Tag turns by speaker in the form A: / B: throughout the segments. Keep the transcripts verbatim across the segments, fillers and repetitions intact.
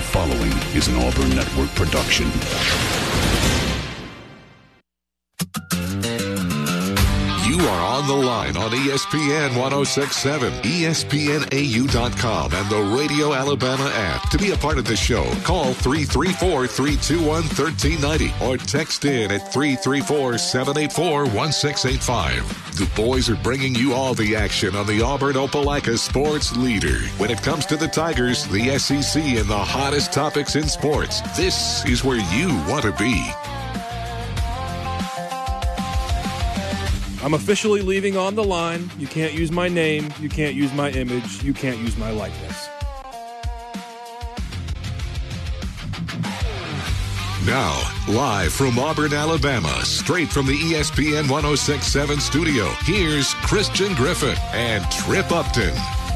A: The following is an Auburn Network production.
B: You are on the line on E S P N ten sixty-seven, E S P N A U dot com, and the Radio Alabama app. To be a part of the show, call three three four, three two one, one three nine zero or text in at three three four, seven eight four, one six eight five. The boys are bringing you all the action on the Auburn Opelika sports leader. When it comes to the Tigers, the S E C, and the hottest topics in sports, this is where you want to be.
C: I'm officially leaving on the line. You can't use my name. You can't use my image. You can't use my likeness.
B: Now, live from Auburn, Alabama, straight from the E S P N ten sixty-seven studio, here's Christian Griffin and Trip Upton.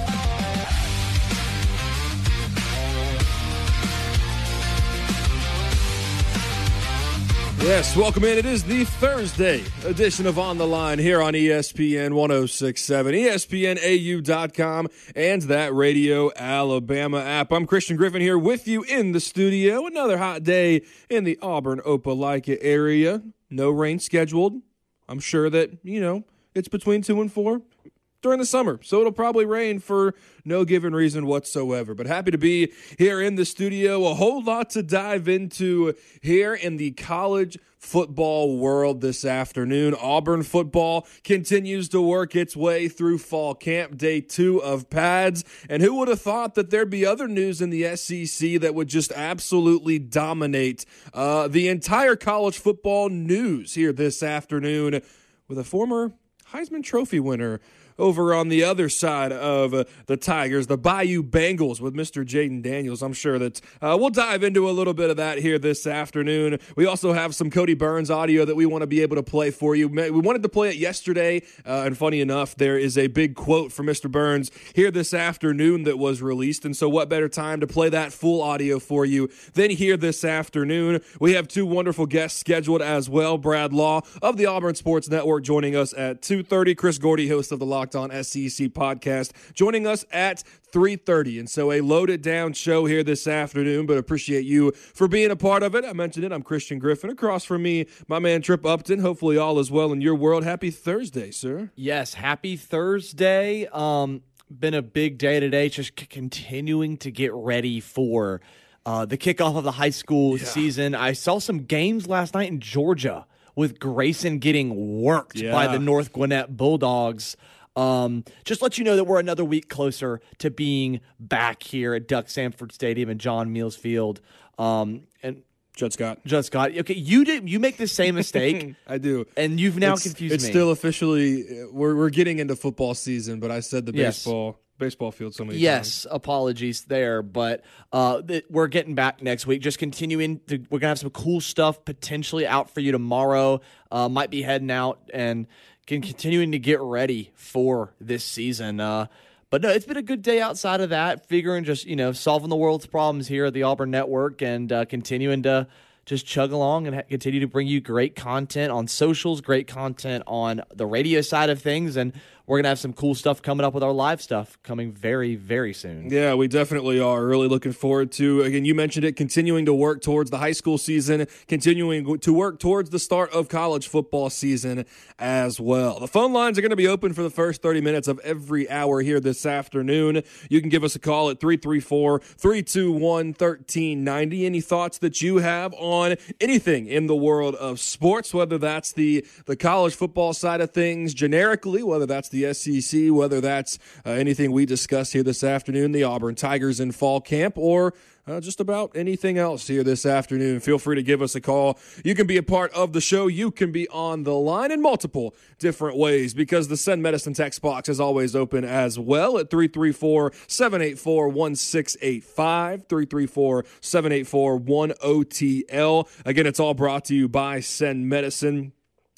C: Yes, welcome in. It is the Thursday edition of On the Line here on E S P N ten sixty-seven, E S P N A U dot com, and that Radio Alabama app. I'm Christian Griffin here with you in the studio. Another hot day in the Auburn Opelika area. No rain scheduled. I'm sure that, you know, it's between two and four during the summer, so it'll probably rain for no given reason whatsoever. But happy to be here in the studio. A whole lot to dive into here in the college football world this afternoon. Auburn football continues to work its way through fall camp, day two of pads. And who would have thought that there'd be other news in the S E C that would just absolutely dominate uh, the entire college football news here this afternoon with a former Heisman Trophy winner over on the other side of uh, the Tigers, the Bayou Bengals with Mister Jaden Daniels. I'm sure that uh, we'll dive into a little bit of that here this afternoon. We also have some Cody Burns audio that we want to be able to play for you. We wanted to play it yesterday, uh, and funny enough, there is a big quote from Mister Burns here this afternoon that was released, and so what better time to play that full audio for you than here this afternoon. We have two wonderful guests scheduled as well. Brad Law of the Auburn Sports Network joining us at two thirty. Chris Gordy, host of the Locked On S E C podcast, joining us at three thirty. And so a loaded down show here this afternoon, but appreciate you for being a part of it. I mentioned it. I'm Christian Griffin. Across from me, my man Trip Upton. Hopefully all is well in your world. Happy Thursday, sir.
D: Yes, happy Thursday. Um, been a big day today, just c- continuing to get ready for uh, the kickoff of the high school yeah. season. I saw some games last night in Georgia with Grayson getting worked yeah. by the North Gwinnett Bulldogs. Um, just let you know that we're another week closer to being back here at Duck Sanford Stadium and John Meals Field. Um, and
C: Judd Scott.
D: Judd Scott. Okay, you did. You make the same mistake.
C: I do,
D: and you've now
C: it's,
D: confused
C: it's
D: me.
C: It's still officially we're we're getting into football season, but I said the
D: yes.
C: baseball baseball field so many
D: yes,
C: times.
D: Yes, apologies there, but uh, th- we're getting back next week. Just continuing. To, we're gonna have some cool stuff potentially out for you tomorrow. Uh, might be heading out and. Can continuing to get ready for this season. Uh, but no, it's been a good day outside of that, figuring just, you know, solving the world's problems here at the Auburn Network and uh, continuing to just chug along and ha- continue to bring you great content on socials, great content on the radio side of things, and we're going to have some cool stuff coming up with our live stuff coming very, very soon.
C: Yeah, we definitely are. Really looking forward to, again, you mentioned it, continuing to work towards the high school season, continuing to work towards the start of college football season as well. The phone lines are going to be open for the first thirty minutes of every hour here this afternoon. You can give us a call at three three four, three two one, one three nine zero. Any thoughts that you have on anything in the world of sports, whether that's the, the college football side of things generically, whether that's the the S E C, whether that's uh, anything we discuss here this afternoon, the Auburn Tigers in fall camp, or uh, just about anything else here this afternoon. Feel free to give us a call. You can be a part of the show. You can be on the line in multiple different ways because the Send Medicine text box is always open as well at three three four, seven eight four, one six eight five, three three four, seven eight four, one O T L. Again, it's all brought to you by Send Medicine.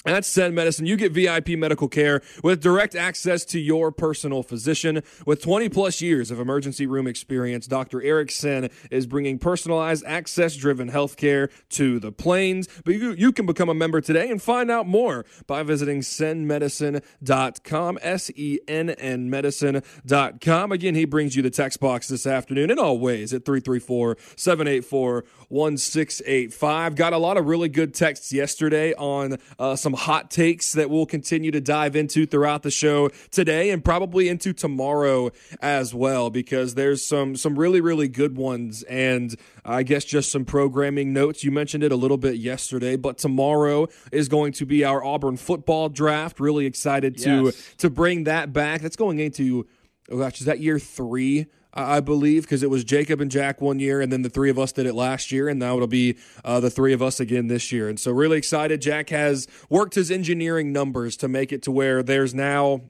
C: At Sen Medicine, you get V I P medical care with direct access to your personal physician. With twenty plus years of emergency room experience, Doctor Eric Sen is bringing personalized, access-driven healthcare to the Plains. But you, you can become a member today and find out more by visiting sen medicine dot com, S E N N medicine dot com. Again, he brings you the text box this afternoon and always at three three four, seven eight four, one six eight five. Got a lot of really good texts yesterday on uh, some hot takes that we'll continue to dive into throughout the show today and probably into tomorrow as well, because there's some some really, really good ones, and I guess just some programming notes. You mentioned it a little bit yesterday, but tomorrow is going to be our Auburn football draft. Really excited to,
D: Yes.
C: to bring that back. That's going into, oh gosh, is that year three? I believe, because it was Jacob and Jack one year, and then the three of us did it last year, and now it'll be uh, the three of us again this year. And so really excited. Jack has worked his engineering numbers to make it to where there's now,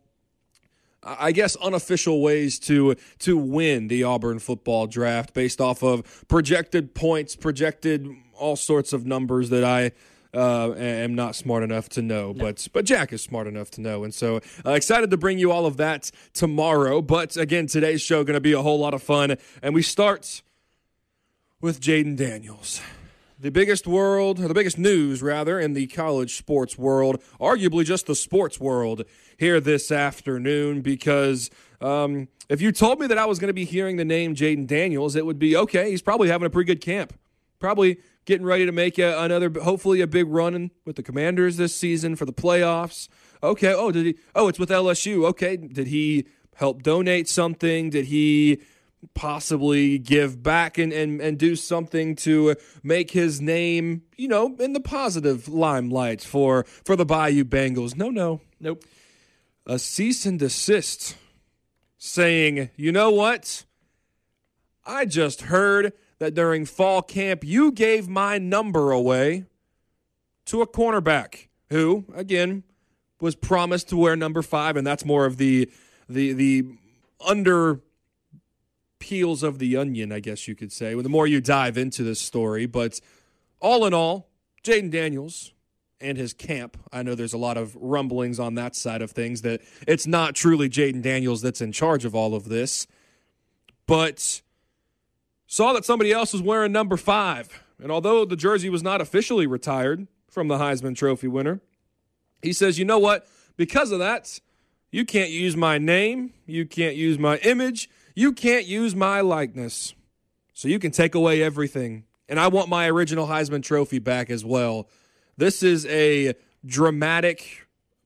C: I guess, unofficial ways to to win the Auburn football draft based off of projected points, projected all sorts of numbers that I Uh, am not smart enough to know, no. but but Jack is smart enough to know, and so uh, excited to bring you all of that tomorrow. But again, today's show going to be a whole lot of fun, and we start with Jayden Daniels, the biggest world, or the biggest news rather, in the college sports world, arguably just the sports world here this afternoon. Because um, if you told me that I was going to be hearing the name Jayden Daniels, it would be okay. He's probably having a pretty good camp, probably getting ready to make a, another, hopefully a big run in, with the Commanders this season for the playoffs. Okay. Oh, did he? Oh, it's with L S U. Okay. Did he help donate something? Did he possibly give back and, and, and do something to make his name, you know, in the positive limelight for, for the Bayou Bengals? No, no.
D: Nope.
C: A cease and desist saying, you know what? I just heard that during fall camp, you gave my number away to a cornerback who, again, was promised to wear number five, and that's more of the the the under peels of the onion, I guess you could say, the more you dive into this story. But all in all, Jayden Daniels and his camp, I know there's a lot of rumblings on that side of things that it's not truly Jayden Daniels that's in charge of all of this, but saw that somebody else was wearing number five. And although the jersey was not officially retired from the Heisman Trophy winner, he says, you know what? Because of that, you can't use my name. You can't use my image. You can't use my likeness. So you can take away everything. And I want my original Heisman Trophy back as well. This is a dramatic,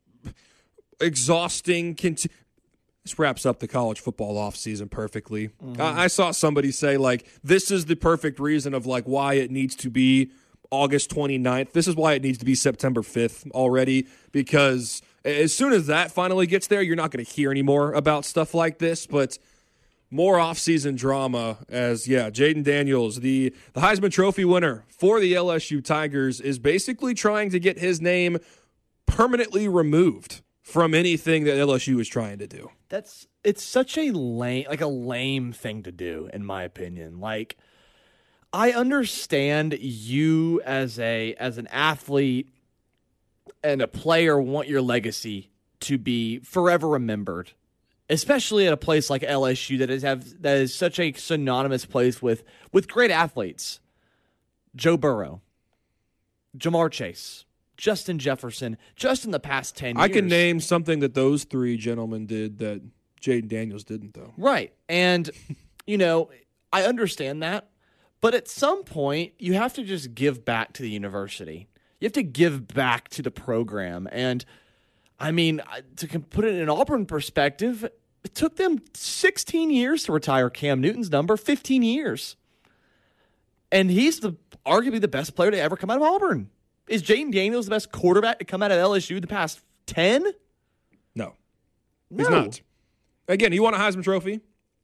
C: exhausting, cont- This wraps up the college football offseason perfectly. Mm-hmm. I, I saw somebody say, like, this is the perfect reason of, like, why it needs to be August twenty-ninth. This is why it needs to be September fifth already, because as soon as that finally gets there, you're not going to hear any more about stuff like this, but more offseason drama as, yeah, Jayden Daniels, the, the Heisman Trophy winner for the L S U Tigers, is basically trying to get his name permanently removed from anything that L S U is trying to do.
D: That's it's such a lame, like a lame thing to do, in my opinion. Like, I understand you as a as an athlete and a player want your legacy to be forever remembered, especially at a place like L S U that is have that is such a synonymous place with with great athletes. Joe Burrow, Jamar Chase, Justin Jefferson, just in the past ten years.
C: I can name something that those three gentlemen did that Jayden Daniels didn't, though.
D: Right. And, you know, I understand that. But at some point, you have to just give back to the university. You have to give back to the program. And, I mean, to put it in Auburn perspective, it took them sixteen years to retire Cam Newton's number, fifteen years. And he's the arguably the best player to ever come out of Auburn. Is Jayden Daniels the best quarterback to come out of L S U the past ten?
C: No.
D: No.
C: He's not. Again, he won a Heisman Trophy.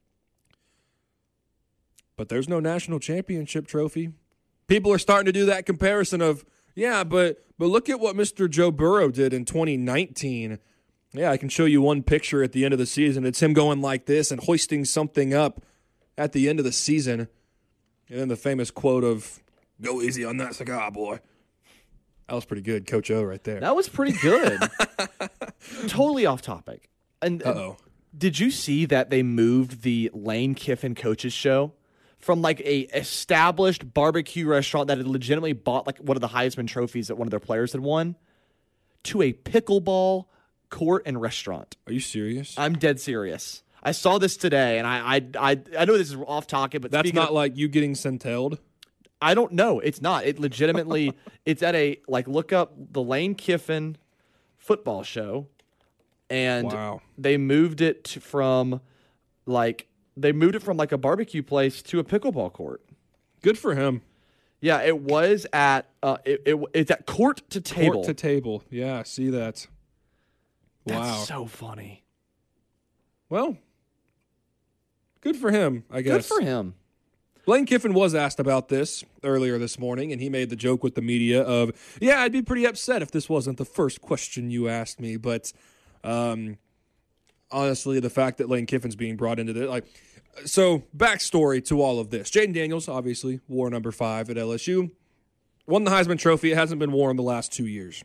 C: But there's no national championship trophy. People are starting to do that comparison of, yeah, but but look at what Mister Joe Burrow did in twenty nineteen. Yeah, I can show you one picture at the end of the season. It's him going like this and hoisting something up at the end of the season. And then the famous quote of, go easy on that cigar, boy. That was pretty good. Coach O right there.
D: That was pretty good. Totally off topic. And
C: Uh-oh.
D: Did you see that they moved the Lane Kiffin coaches show from like a established barbecue restaurant that had legitimately bought like one of the Heisman trophies that one of their players had won to a pickleball court and restaurant?
C: Are you serious?
D: I'm dead serious. I saw this today, and I I I, I know this is off topic, but
C: That's not
D: of,
C: like you getting centelled?
D: I don't know. It's not. It legitimately, it's at a, like, look up the Lane Kiffin football show, and
C: Wow.
D: they moved it to, from, like, they moved it from, like, a barbecue place to a pickleball court.
C: Good for him.
D: Yeah, it was at, uh, it, it it's at court to table.
C: Court to table. Yeah, I see that. Wow.
D: That's so funny.
C: Well, good for him, I guess.
D: Good for him.
C: Lane Kiffin was asked about this earlier this morning, and he made the joke with the media of, yeah, I'd be pretty upset if this wasn't the first question you asked me. But um, honestly, the fact that Lane Kiffin's being brought into this, like, so backstory to all of this. Jaden Daniels, obviously, wore number five at L S U. Won the Heisman Trophy. It hasn't been worn the last two years.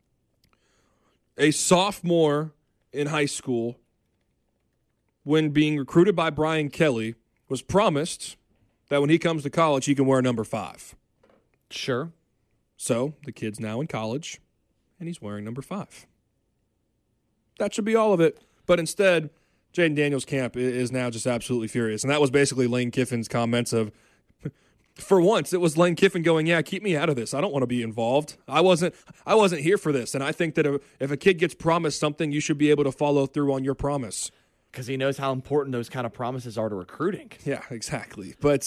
C: A sophomore in high school, when being recruited by Brian Kelly, was promised that when he comes to college, he can wear number five.
D: Sure.
C: So the kid's now in college, and he's wearing number five. That should be all of it. But instead, Jaden Daniels' camp is now just absolutely furious. And that was basically Lane Kiffin's comments of, for once, it was Lane Kiffin going, yeah, keep me out of this. I don't want to be involved. I wasn't I wasn't here for this. And I think that if a kid gets promised something, you should be able to follow through on your promise.
D: Because he knows how important those kind of promises are to recruiting.
C: Yeah, exactly. But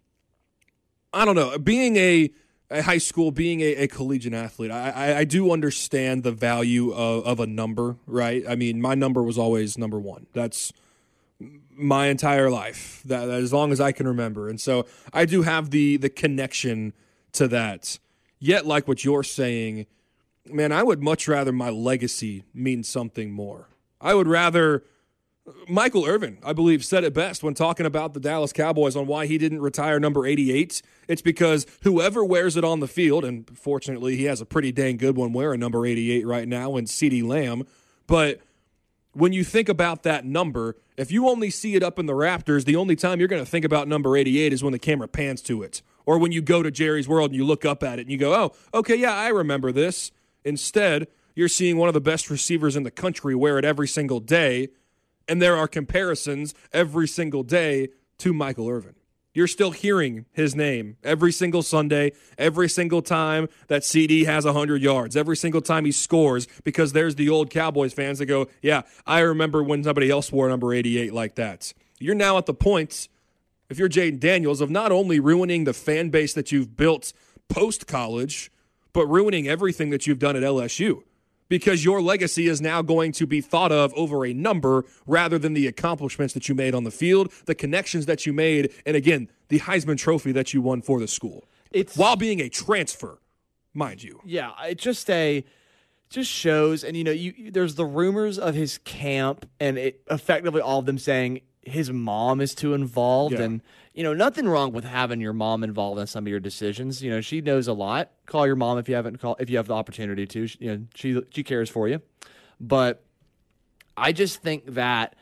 C: I don't know. Being a, a high school, being a, a collegiate athlete, I, I, I do understand the value of, of a number, right? I mean, my number was always number one. That's my entire life, that, that as long as I can remember. And so I do have the the connection to that. Yet, like what you're saying, man, I would much rather my legacy mean something more. I would rather... Michael Irvin, I believe, said it best when talking about the Dallas Cowboys on why he didn't retire number eighty-eight. It's because whoever wears it on the field, and fortunately he has a pretty dang good one wearing number eighty-eight right now in CeeDee Lamb, but when you think about that number, if you only see it up in the Raptors, the only time you're going to think about number eighty-eight is when the camera pans to it, or when you go to Jerry's World and you look up at it and you go, oh, okay, yeah, I remember this. Instead, you're seeing one of the best receivers in the country wear it every single day, and there are comparisons every single day to Michael Irvin. You're still hearing his name every single Sunday, every single time that C D has one hundred yards, every single time he scores, because there's the old Cowboys fans that go, yeah, I remember when somebody else wore number eighty-eight like that. You're now at the point, if you're Jaden Daniels, of not only ruining the fan base that you've built post-college, but ruining everything that you've done at L S U. Because your legacy is now going to be thought of over a number rather than the accomplishments that you made on the field, the connections that you made, and again, the Heisman Trophy that you won for the school.
D: It's
C: while being a transfer, mind you.
D: Yeah, it just a just shows, and you know, you there's the rumors of his camp, and it effectively all of them saying his mom is too involved,
C: Yeah.
D: and you know, nothing wrong with having your mom involved in some of your decisions. You know, she knows a lot. Call your mom if you haven't call if you have the opportunity to. She, you know, she she cares for you. But I just think that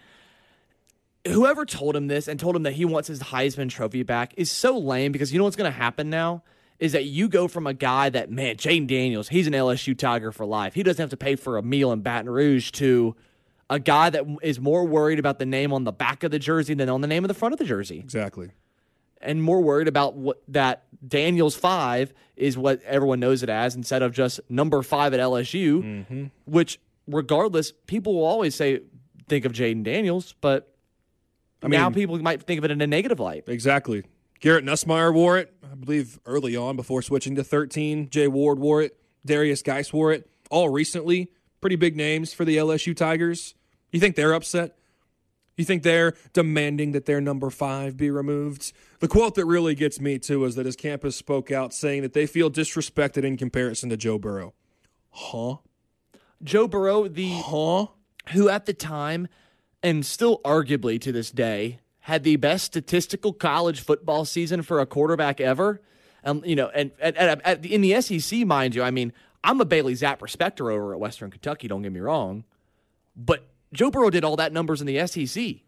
D: whoever told him this and told him that he wants his Heisman Trophy back is so lame, because you know what's going to happen now is that you go from a guy that, man, Jaden Daniels, he's an L S U Tiger for life. He doesn't have to pay for a meal in Baton Rouge, to a guy that is more worried about the name on the back of the jersey than on the name of the front of the jersey.
C: Exactly.
D: And more worried about what that Daniels five is what everyone knows it as, instead of just number five at L S U,
C: Mm-hmm.
D: which regardless, people will always say, think of Jaden Daniels, but
C: I
D: now
C: mean-
D: people might think of it in a negative light.
C: Exactly. Garrett Nussmeier wore it, I believe, early on before switching to thirteen. Jay Ward wore it. Darius Geis wore it. All recently. Pretty big names for the L S U Tigers. You think they're upset? You think they're demanding that their number five be removed? The quote that really gets me, too, is that his campus spoke out saying that they feel disrespected in comparison to Joe Burrow. Huh?
D: Joe Burrow, the
C: Huh?
D: who at the time, and still arguably to this day, had the best statistical college football season for a quarterback ever. Um, you know, and at, at, at, in the S E C, mind you, I mean, I'm a Bailey Zapp respecter over at Western Kentucky, don't get me wrong. But Joe Burrow did all that numbers in the S E C.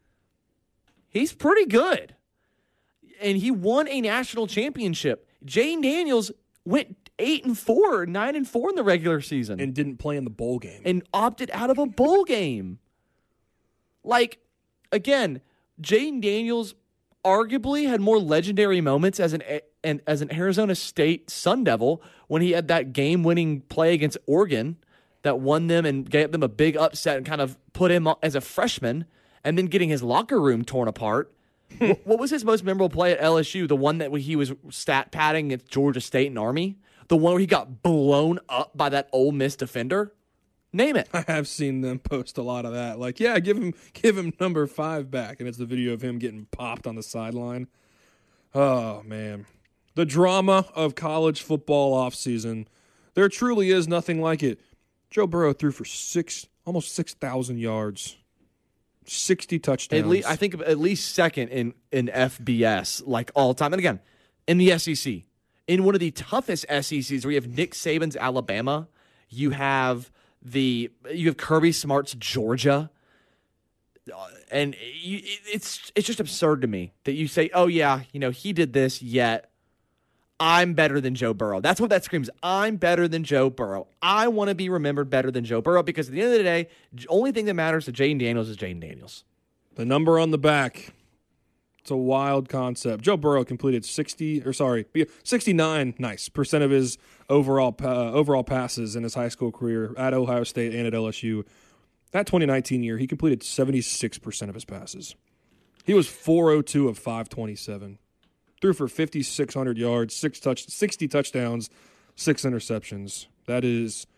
D: He's pretty good. And he won a national championship. Jayden Daniels went eight and four, nine and four in the regular season.
C: And didn't play in the bowl game.
D: And opted out of a bowl game. Like, again, Jayden Daniels arguably had more legendary moments as an, an as an Arizona State Sun Devil when he had that game-winning play against Oregon that won them and gave them a big upset and kind of put him as a freshman, and then getting his locker room torn apart. what, what was his most memorable play at L S U? The one that he was stat padding against Georgia State and Army? The one where he got blown up by that Ole Miss defender? Name it.
C: I have seen them post a lot of that. Like, yeah, give him give him number five back. And it's the video of him getting popped on the sideline. Oh, man. The drama of college football offseason. There truly is nothing like it. Joe Burrow threw for six, almost six thousand yards, sixty touchdowns.
D: At least, I think at least second in, in F B S, like all time. And again, in the S E C, in one of the toughest S E Cs where you have Nick Saban's Alabama, you have the you have Kirby Smart's Georgia, and you, it's it's just absurd to me that you say, oh yeah, you know he did this, yet I'm better than Joe Burrow. That's what that screams. I'm better than Joe Burrow. I want to be remembered better than Joe Burrow because at the end of the day, the only thing that matters to Jayden Daniels is Jayden Daniels.
C: The number on the back. It's a wild concept. Joe Burrow completed sixty or sorry, sixty-nine nice percent of his overall uh, overall passes in his high school career at Ohio State and at L S U. That twenty nineteen year, he completed seventy-six percent of his passes. He was four oh two of five twenty-seven. Threw for fifty-six hundred yards, six touch, sixty touchdowns, six interceptions. That is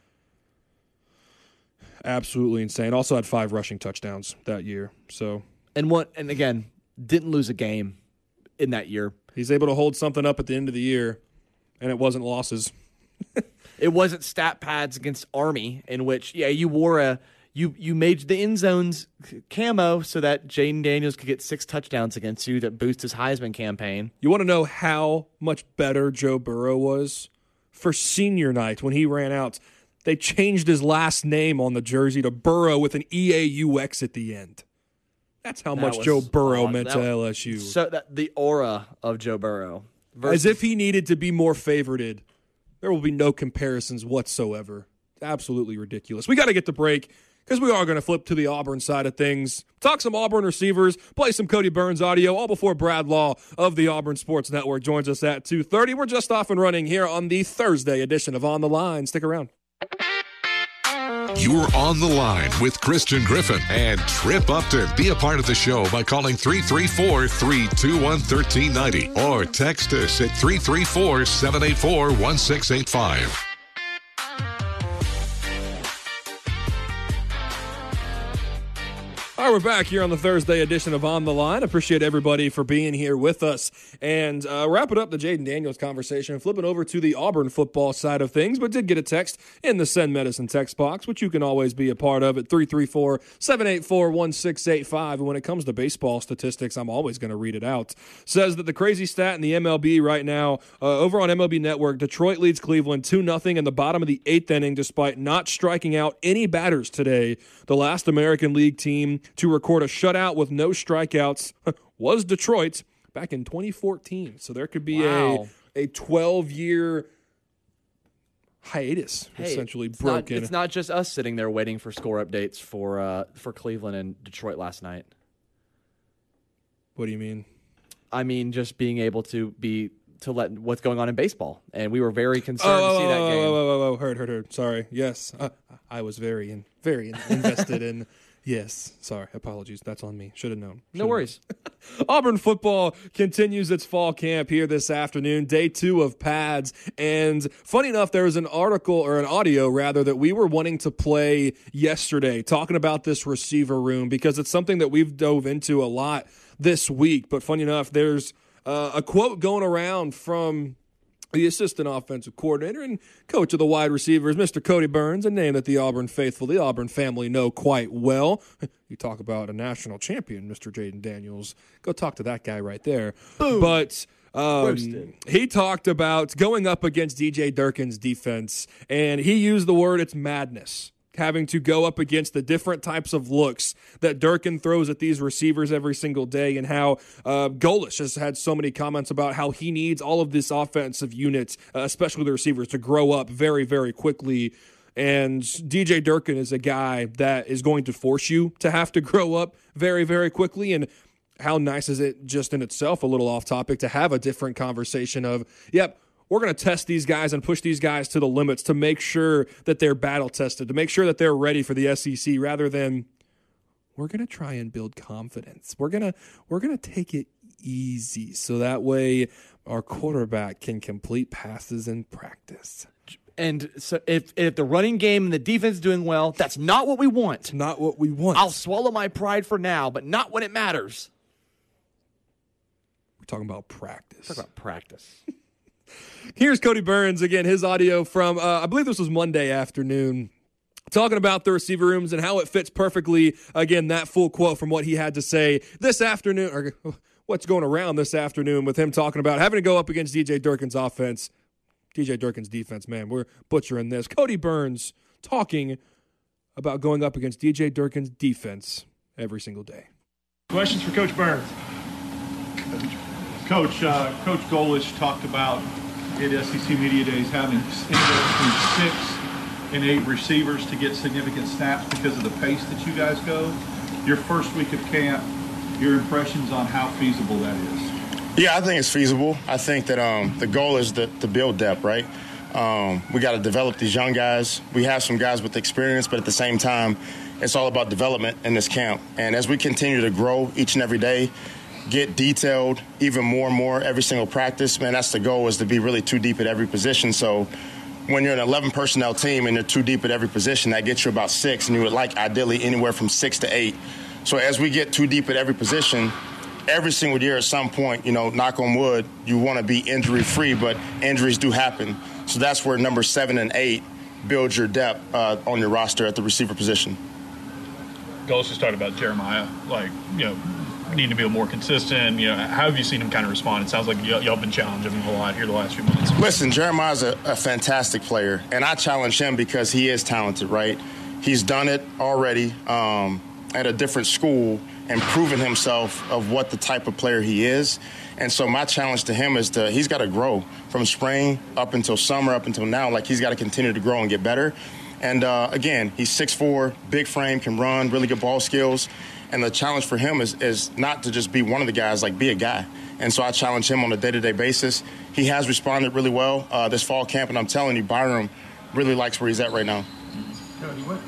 C: absolutely insane. Also had five rushing touchdowns that year. So
D: and what and again, didn't lose a game in that year.
C: He's able to hold something up at the end of the year, and it wasn't losses.
D: It wasn't stat pads against Army in which, yeah, you wore a you you made the end zones camo so that Jayden Daniels could get six touchdowns against you that boost his Heisman campaign.
C: You want to know how much better Joe Burrow was? For senior night when he ran out, they changed his last name on the jersey to Burrow with an E A U X at the end. That's how
D: That
C: much
D: was
C: Joe Burrow
D: odd.
C: meant
D: That
C: to
D: was-
C: L S U.
D: So that the aura of Joe Burrow.
C: As if he needed to be more favorited. There will be no comparisons whatsoever. Absolutely ridiculous. We got to get the break because we are going to flip to the Auburn side of things. Talk some Auburn receivers, play some Cody Burns audio, all before Brad Law of the Auburn Sports Network joins us at two thirty. We're just off and running here on the Thursday edition of On the Line. Stick around.
B: You're on the line with Christian Griffin and Trip Upton. Be a part of the show by calling three three four, three two one, one three nine zero or text us at three three four, seven eight four, one six eight five.
C: All right, we're back here on the Thursday edition of On the Line. Appreciate everybody for being here with us. And uh, wrapping up the Jayden Daniels conversation and flipping over to the Auburn football side of things, but did get a text in the Send Medicine text box, which you can always be a part of at three three four, seven eight four, one six eight five. And when it comes to baseball statistics, I'm always going to read it out. Says that the crazy stat in the M L B right now, uh, over on M L B Network, Detroit leads Cleveland two nothing in the bottom of the eighth inning despite not striking out any batters today. The last American League team to record a shutout with no strikeouts was Detroit back in twenty fourteen. So there could be
D: Wow.
C: a a twelve-year hiatus,
D: Hey,
C: essentially
D: it's not,
C: broken.
D: it's not just us sitting there waiting for score updates for uh, for Cleveland and Detroit last night.
C: What do you mean?
D: I mean, just being able to be to let what's going on in baseball, and we were very concerned
C: Oh,
D: to see that
C: oh,
D: game.
C: oh, oh, oh, oh, heard, heard, heard. Sorry. Yes, uh, I was very, in, very in, invested in. Yes, sorry. Apologies. That's on me. Should have known.
D: No
C: Should've
D: worries.
C: Auburn football continues its fall camp here this afternoon, day two of pads. And funny enough, there was an article or an audio rather that we were wanting to play yesterday talking about this receiver room because it's something that we've dove into a lot this week. But funny enough, there's uh, a quote going around from the assistant offensive coordinator and coach of the wide receivers, Mister Cody Burns, a name that the Auburn faithful, the Auburn family know quite well. You talk about a national champion, Mister Jaden Daniels. Go talk to that guy right there. Boom. But um, he talked about going up against D J Durkin's defense, and he used the word, it's madness, having to go up against the different types of looks that Durkin throws at these receivers every single day, and how uh, Golish has had so many comments about how he needs all of this offensive units, uh, especially the receivers, to grow up very, very quickly. And D J Durkin is a guy that is going to force you to have to grow up very, very quickly. And how nice is it just in itself, a little off topic, to have a different conversation of, yep, we're going to test these guys and push these guys to the limits to make sure that they're battle tested, to make sure that they're ready for the S E C, rather than we're going to try and build confidence. We're going to we're going to take it easy so that way our quarterback can complete passes in practice.
D: And so if if the running game and the defense is doing well, that's not what we want.
C: It's not what we want.
D: I'll swallow my pride for now, but not when it matters.
C: We're talking about practice.
D: Talk about practice.
C: Here's Cody Burns again, his audio from, uh, I believe this was Monday afternoon, talking about the receiver rooms and how it fits perfectly. Again, that full quote from what he had to say this afternoon, or what's going around this afternoon with him talking about having to go up against D J Durkin's offense. D J Durkin's defense, man, we're butchering this. Cody Burns talking about going up against D J Durkin's defense every single day.
E: Questions for Coach Burns. Coach, uh, Coach Golish talked about at S E C Media Days having anywhere between six and eight receivers to get significant snaps because of the pace that you guys go. Your first week of camp, your impressions on how feasible that is?
F: Yeah, I think it's feasible. I think that um, the goal is to, to build depth, right? Um, we got to develop these young guys. We have some guys with experience, but at the same time, it's all about development in this camp. And as we continue to grow each and every day, get detailed even more and more every single practice, man, that's the goal, is to be really too deep at every position. So when you're an eleven personnel team and you're too deep at every position, that gets you about six, and you would like ideally anywhere from six to eight. So as we get too deep at every position, every single year at some point, you know, knock on wood, you want to be injury-free, but injuries do happen. So that's where number seven and eight build your depth uh, on your roster at the receiver position.
E: Golish just talked about Jeremiah, like, you know, need to be more consistent. You know, how have you seen him kind of respond? It sounds like y- y'all have been challenging him a lot here the last few months.
F: Listen, Jeremiah's a, a fantastic player, and I challenge him because he is talented, right? He's done it already um, at a different school and proven himself of what the type of player he is. And so my challenge to him is to, he's got to grow from spring up until summer, up until now. Like, he's got to continue to grow and get better. And, uh, again, he's six foot four, big frame, can run, really good ball skills. And the challenge for him is, is not to just be one of the guys, like, be a guy. And so I challenge him on a day-to-day basis. He has responded really well uh, this fall camp, and I'm telling you, Byram really likes where he's at right now.
G: Cody, what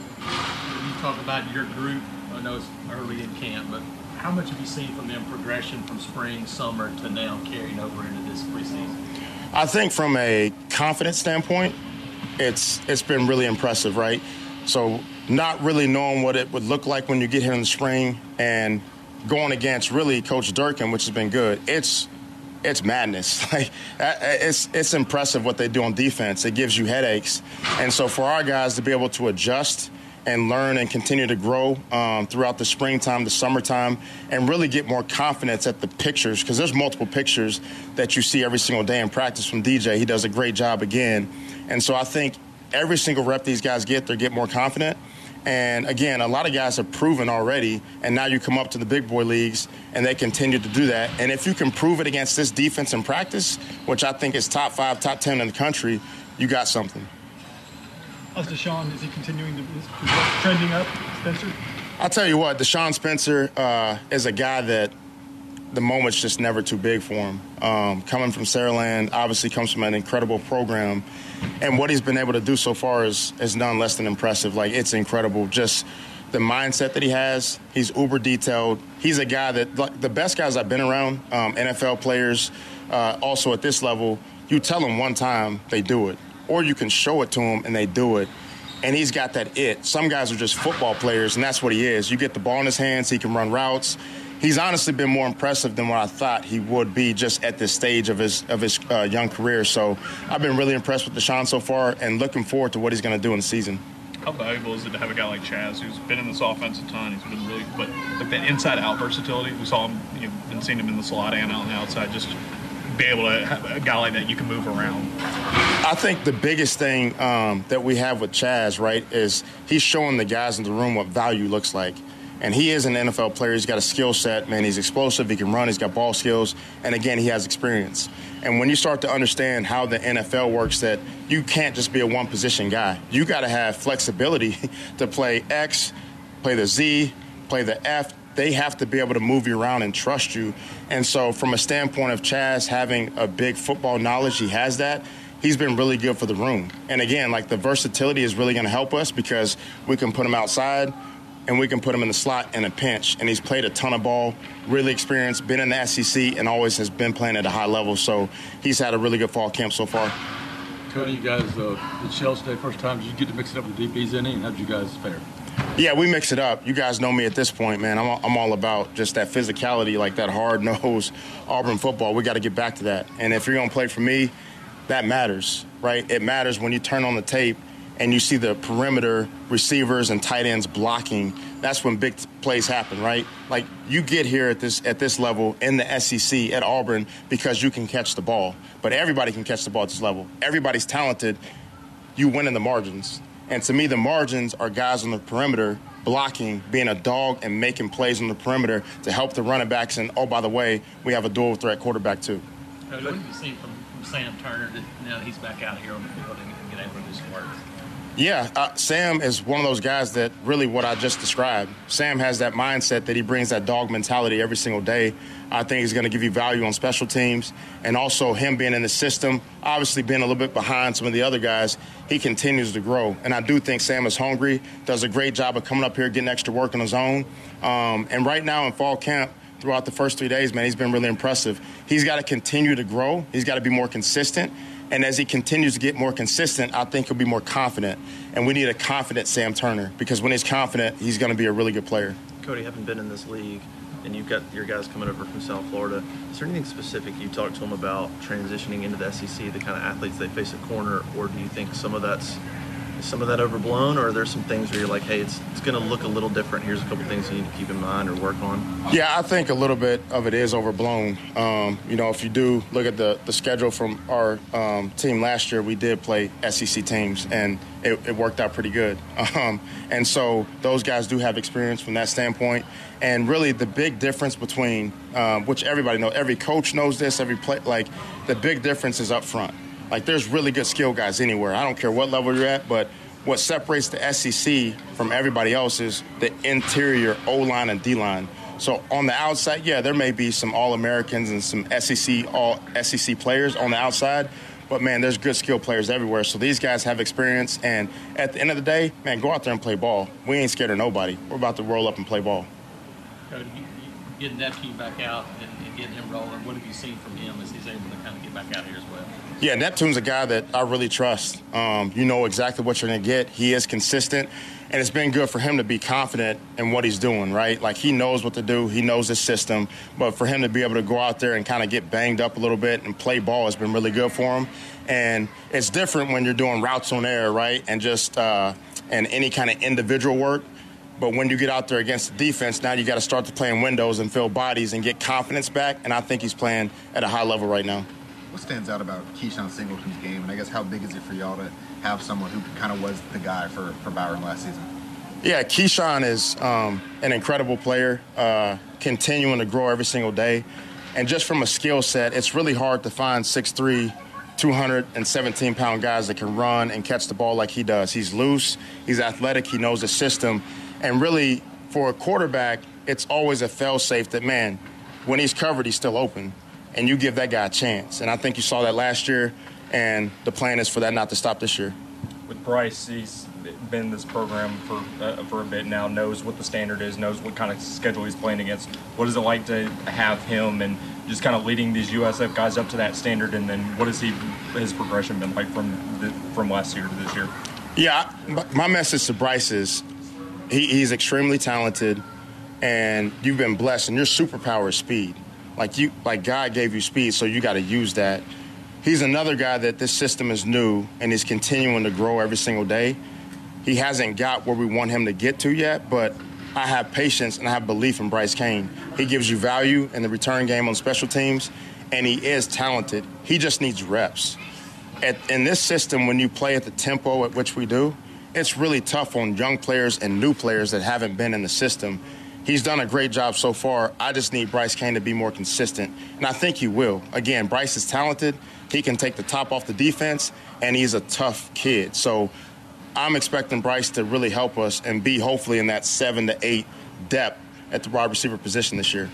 G: you talk about your group? I know it's early in camp, but how much have you seen from them progression from spring, summer to now carrying over into this preseason?
F: I think from a confidence standpoint, it's it's been really impressive, right? So not really knowing what it would look like when you get here in the spring and going against really Coach Durkin, which has been good. It's it's madness. Like, it's it's impressive what they do on defense. It gives you headaches. And so for our guys to be able to adjust and learn and continue to grow um, throughout the springtime, the summertime, and really get more confidence at the pictures, because there's multiple pictures that you see every single day in practice from D J. He does a great job again. And so I think every single rep these guys get, they get more confident. And, again, a lot of guys have proven already, and now you come up to the big boy leagues, and they continue to do that. And if you can prove it against this defense in practice, which I think is top five, top ten in the country, you got something.
E: How's Deshaun? Is he continuing to is trending up, Spencer?
F: I'll tell you what, Deshaun Spencer uh, is a guy that the moment's just never too big for him. Um, coming from Saraland, obviously comes from an incredible program. And what he's been able to do so far is, is none less than impressive. Like, it's incredible. Just the mindset that he has. He's uber detailed. He's a guy that, like, the best guys I've been around, um, N F L players, uh, also at this level, you tell them one time, they do it. Or you can show it to them and they do it. And he's got that it. Some guys are just football players, and that's what he is. You get the ball in his hands, he can run routes. he's honestly been more impressive than what I thought he would be just at this stage of his of his uh, young career. So I've been really impressed with Deshaun so far and looking forward to what he's going to do in the season.
E: How valuable is it to have a guy like Chaz who's been in this offense a ton? He's been really, but like that inside-out versatility, we saw him, you've been seeing him in the slot and out on the outside, just be able to have a guy like that you can move around.
F: I think the biggest thing um, that we have with Chaz, right, is he's showing the guys in the room what value looks like. And he is an N F L player. He's got a skill set, man. He's explosive. He can run. He's got ball skills. And, again, he has experience. And when you start to understand how the N F L works, that you can't just be a one-position guy. You got to have flexibility to play X, play the Z, play the F. They have to be able to move you around and trust you. And so from a standpoint of Chaz having a big football knowledge, he has that. He's been really good for the room. And, again, like the versatility is really going to help us because we can put him outside, and we can put him in the slot in a pinch. And he's played a ton of ball, really experienced, been in the S E C, and always has been playing at a high level. So he's had a really good fall camp so far.
H: Cody, you guys, uh, the Shells Day, first time, did you get to mix it up with D P's inning? How did you guys fare?
F: Yeah, we mix it up. You guys know me at this point, man. I'm all, I'm all about just that physicality, like that hard-nosed Auburn football. We got to get back to that. And if you're going to play for me, that matters, right? It matters when you turn on the tape and you see the perimeter receivers and tight ends blocking. That's when big plays happen, right? Like, you get here at this at this level in the S E C at Auburn because you can catch the ball. But everybody can catch the ball at this level. Everybody's talented. You win in the margins. And to me, the margins are guys on the perimeter blocking, being a dog, and making plays on the perimeter to help the running backs. And, oh, by the way, we have a dual threat quarterback, too.
G: What have you seen from, from Sam Turner that now that he's back out here on the field and, and get able to do some work?
F: Yeah, uh, Sam is one of those guys that really what I just described. Sam has that mindset that he brings that dog mentality every single day. I think he's going to give you value on special teams. And also him being in the system, obviously being a little bit behind some of the other guys, he continues to grow. And I do think Sam is hungry, does a great job of coming up here, getting extra work on his own. Um, and right now in fall camp, throughout the first three days, man, he's been really impressive. He's got to continue to grow. He's got to be more consistent. And as he continues to get more consistent, I think he'll be more confident. And we need a confident Sam Turner because when he's confident, he's going to be a really good player.
I: Cody, having been in this league, and you've got your guys coming over from South Florida, is there anything specific you talked to them about transitioning into the S E C, the kind of athletes they face at corner, or do you think some of that's is some of that overblown, or are there some things where you're like, hey, it's it's going to look a little different, here's a couple things you need to keep in mind or work on?
F: Yeah, I think a little bit of it is overblown. Um, you know, if you do look at the, the schedule from our um, team last year, we did play S E C teams, and it, it worked out pretty good. Um, and so those guys do have experience from that standpoint. And really the big difference between, um, which everybody knows, every coach knows this, every play, like the big difference is up front. Like, there's really good skill guys anywhere. I don't care what level you're at, but what separates the S E C from everybody else is the interior O-line and D-line. So on the outside, yeah, there may be some All-Americans and some S E C, all S E C players on the outside, but, man, there's good skill players everywhere. So these guys have experience, and at the end of the day, man, go out there and play ball. We ain't scared of nobody. We're about to roll up and play ball.
G: Cody, you, you getting Neptune back out and, and getting him rolling, what have you seen from him as he's able to kind of get back out here as well?
F: Yeah, Neptune's a guy that I really trust. Um, you know exactly what you're going to get. He is consistent, and it's been good for him to be confident in what he's doing, right? Like, he knows what to do. He knows his system. But for him to be able to go out there and kind of get banged up a little bit and play ball has been really good for him. And it's different when you're doing routes on air, right, and just uh, and any kind of individual work. But when you get out there against the defense, now you got to start to play in windows and fill bodies and get confidence back, and I think he's playing at a high level right now.
J: What stands out about Keyshawn Singleton's game, and I guess how big is it for y'all to have someone who kind of was the guy for, for Byron last season?
F: Yeah, Keyshawn is um, an incredible player, uh, continuing to grow every single day. And just from a skill set, it's really hard to find six three, two hundred seventeen pound guys that can run and catch the ball like he does. He's loose, he's athletic, he knows the system. And really, for a quarterback, it's always a fail-safe that, man, when he's covered, he's still open. And you give that guy a chance. And I think you saw that last year, and the plan is for that not to stop this year.
K: With Bryce, he's been in this program for uh, for a bit now, knows what the standard is, knows what kind of schedule he's playing against. What is it like to have him and just kind of leading these U S F guys up to that standard? And then what has he his progression been like from the, from last year to this year?
F: Yeah, my message to Bryce is he, he's extremely talented. and you've been blessed, and your superpower is speed. Like you, like God gave you speed, so you got to use that. He's another guy that this system is new and is continuing to grow every single day. He hasn't got where we want him to get to yet, but I have patience and I have belief in Bryce Cain. He gives you value in the return game on special teams, and he is talented. He just needs reps. At, in this system, when you play at the tempo at which we do, it's really tough on young players and new players that haven't been in the system. He's done a great job so far. I just need Bryce Cain to be more consistent, and I think he will. Again, Bryce is talented. He can take the top off the defense, and he's a tough kid. So I'm expecting Bryce to really help us and be hopefully in that seven to eight depth at the wide receiver position this year.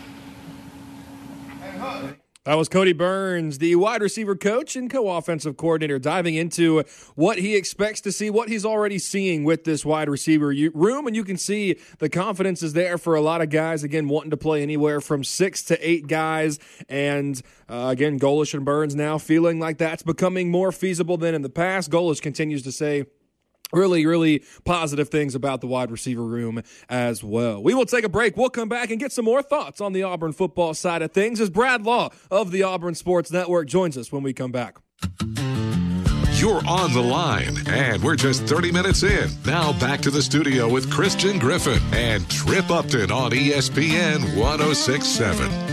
C: That was Cody Burns, the wide receiver coach and co-offensive coordinator, diving into what he expects to see, what he's already seeing with this wide receiver room. And you can see the confidence is there for a lot of guys, again, wanting to play anywhere from six to eight guys. And, uh, again, Golesh and Burns now feeling like that's becoming more feasible than in the past. Golesh continues to say really, really positive things about the wide receiver room as well. We will take a break. We'll come back and get some more thoughts on the Auburn football side of things as Brad Law of the Auburn Sports Network joins us when we come back.
B: You're on the line, and we're just thirty minutes in. Now back to the studio with Christian Griffin and Trip Upton on E S P N one oh six point seven.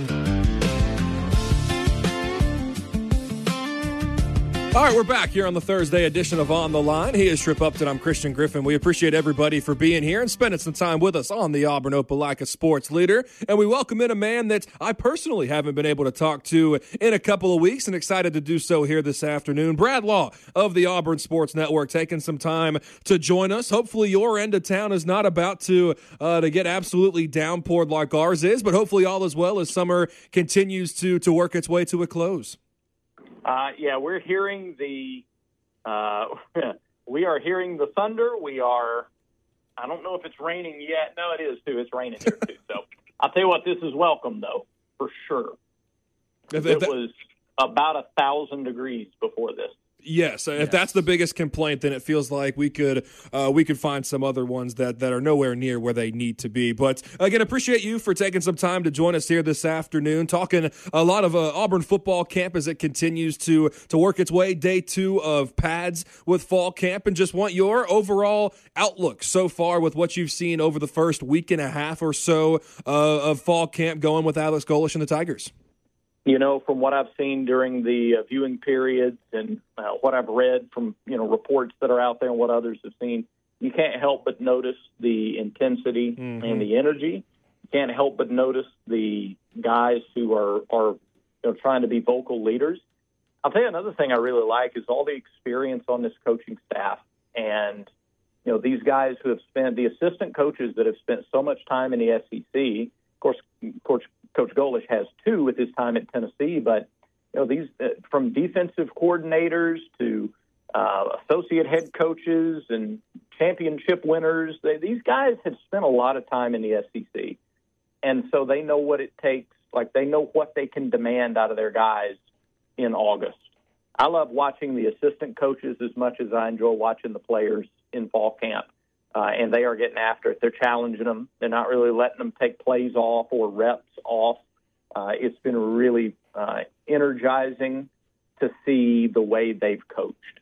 C: All right, we're back here on the Thursday edition of On the Line. He is Trip Upton. I'm Christian Griffin. We appreciate everybody for being here and spending some time with us on the Auburn Opelika Sports Leader. And we welcome in a man that I personally haven't been able to talk to in a couple of weeks and excited to do so here this afternoon. Brad Law of the Auburn Sports Network taking some time to join us. Hopefully your end of town is not about to, uh, to get absolutely downpoured like ours is, but hopefully all is well as summer continues to, to work its way to a close.
L: Uh, yeah, we're hearing the uh, we are hearing the thunder. We are. I don't know if it's raining yet. No, it is too. It's raining here too. So I'll tell you what, this is welcome though, for sure.
C: If, if
L: it
C: that,
L: was about a thousand degrees before this.
C: Yes, if yes. that's the biggest complaint, then it feels like we could uh, we could find some other ones that, that are nowhere near where they need to be. But again, appreciate you for taking some time to join us here this afternoon, talking a lot of uh, Auburn football camp as it continues to to work its way. Day two of pads with fall camp, and just want your overall outlook so far with what you've seen over the first week and a half or so uh, of fall camp going with Alex Golesh and the Tigers.
L: You know, from what I've seen during the uh, viewing periods and uh, what I've read from, you know, reports that are out there and what others have seen, you can't help but notice the intensity mm-hmm. and the energy. You can't help but notice the guys who are, are you know, trying to be vocal leaders. I'll tell you another thing I really like is all the experience on this coaching staff. And, you know, these guys who have spent, the assistant coaches that have spent so much time in the S E C, of course, Coach Coach Golesh has two with his time at Tennessee, but you know these uh, from defensive coordinators to uh, associate head coaches and championship winners. They, these guys have spent a lot of time in the S E C, and so they know what it takes. Like they know what they can demand out of their guys in August. I love watching the assistant coaches as much as I enjoy watching the players in fall camp. Uh, and they are getting after it. They're challenging them. They're not really letting them take plays off or reps off. Uh, it's been really uh, energizing to see the way they've coached.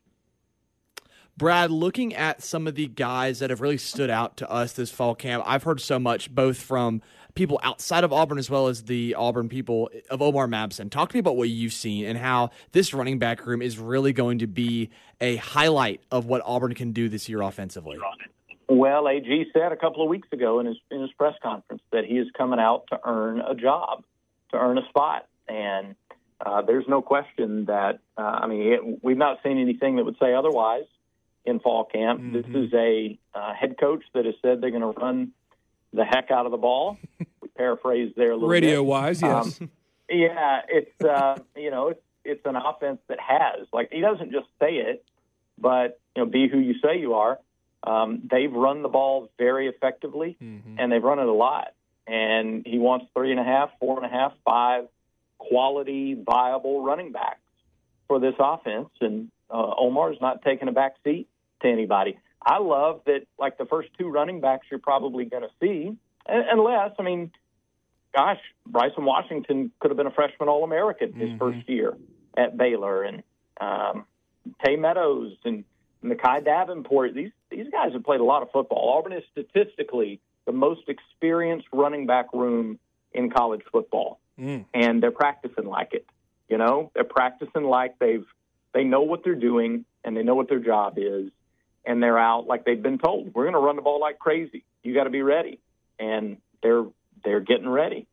D: Brad, looking at some of the guys that have really stood out to us this fall camp, I've heard so much both from people outside of Auburn as well as the Auburn people of Omar Mabson. Talk to me about what you've seen and how this running back room is really going to be a highlight of what Auburn can do this year offensively.
L: Well, A G said a couple of weeks ago in his in his press conference that he is coming out to earn a job, to earn a spot. And uh, there's no question that, uh, I mean, it, we've not seen anything that would say otherwise in fall camp. Mm-hmm. This is a uh, head coach that has said they're going to run the heck out of the ball. We paraphrase there a little
C: Radio
L: bit.
C: wise, yes.
L: Um, yeah, it's, uh, you know, it's, it's an offense that has. Like, he doesn't just say it, but, you know, be who you say you are. Um, they've run the ball very effectively, mm-hmm. and they've run it a lot. And he wants three and a half, four and a half, five quality, viable running backs for this offense. And uh, Omar's not taking a back seat to anybody. I love that, like, the first two running backs you're probably going to see unless, I mean, gosh, Bryson Washington could have been a freshman All-American his mm-hmm. first year at Baylor, and um, Tay Meadows and Mekhi Davenport. These these guys have played a lot of football. Auburn is statistically the most experienced running back room in college football, mm. and they're practicing like it. You know, they're practicing like they've they know what they're doing and they know what their job is, and they're out like they've been told. We're going to run the ball like crazy. You got to be ready, and they're they're getting ready.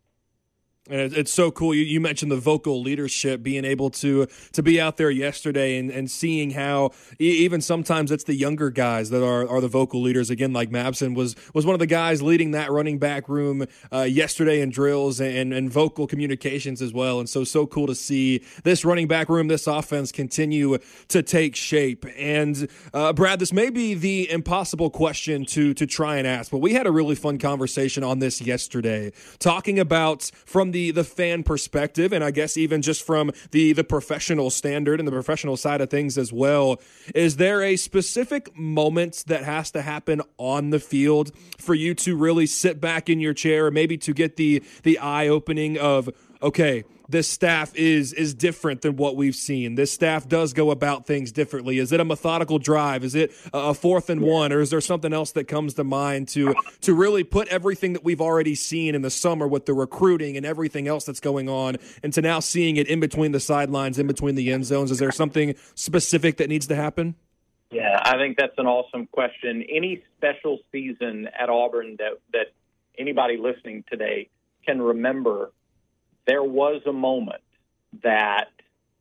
C: And it's so cool. You, you mentioned the vocal leadership, being able to to be out there yesterday and, and seeing how even sometimes it's the younger guys that are, are the vocal leaders. Again, like Mabson was was one of the guys leading that running back room uh, yesterday in drills and, and vocal communications as well. And so, so cool to see this running back room, this offense continue to take shape. And uh, Brad, this may be the impossible question to to try and ask, but we had a really fun conversation on this yesterday, talking about from the The, the fan perspective, and I guess even just from the, the professional standard and the professional side of things as well. Is there a specific moment that has to happen on the field for you to really sit back in your chair, or maybe to get the the eye-opening of, okay, this staff is is different than what we've seen. This staff does go about things differently. Is it a methodical drive? Is it a fourth and one? Or is there something else that comes to mind to to really put everything that we've already seen in the summer with the recruiting and everything else that's going on into now seeing it in between the sidelines, in between the end zones? Is there something specific that needs to happen?
L: Yeah, I think that's an awesome question. Any special season at Auburn that, that anybody listening today can remember, there was a moment that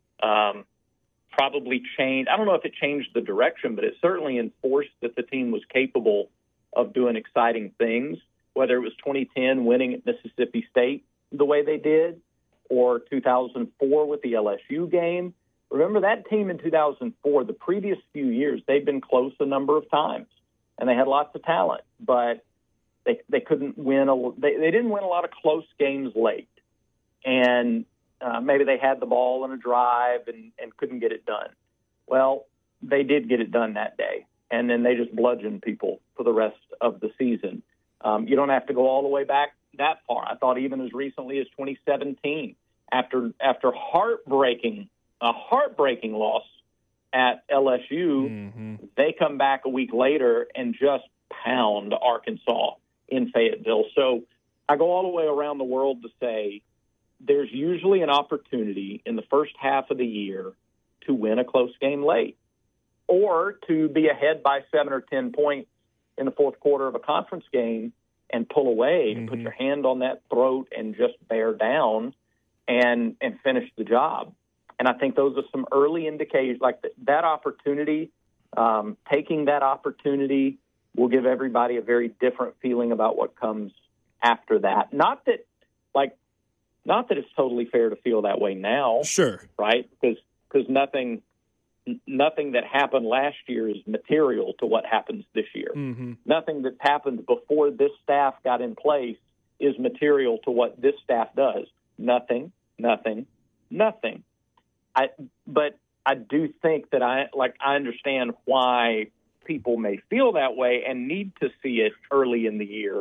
L: um, probably changed. I don't know if it changed the direction, but it certainly enforced that the team was capable of doing exciting things, whether it was twenty ten winning at Mississippi State the way they did, or two thousand four with the L S U game. Remember that team in two thousand four, the previous few years, they'd been close a number of times, and they had lots of talent, but they they couldn't win. A, they, they didn't win a lot of close games late. And uh, maybe they had the ball in a drive and, and couldn't get it done. Well, they did get it done that day, and then they just bludgeoned people for the rest of the season. Um, you don't have to go all the way back that far. I thought even as recently as twenty seventeen, after after heartbreaking a heartbreaking loss at L S U, mm-hmm. they come back a week later and just pound Arkansas in Fayetteville. So I go all the way around the world to say, there's usually an opportunity in the first half of the year to win a close game late, or to be ahead by seven or ten points in the fourth quarter of a conference game and pull away, mm-hmm. put your hand on that throat and just bear down and and finish the job. And I think those are some early indicators, like th- that opportunity, um, taking that opportunity will give everybody a very different feeling about what comes after that. Not that, like, Not that it's totally fair to feel that way now.
C: Sure.
L: Right? Because because nothing nothing that happened last year is material to what happens this year. Mm-hmm. Nothing that's happened before this staff got in place is material to what this staff does. Nothing, nothing, nothing. I but I do think that I like I understand why people may feel that way and need to see it early in the year.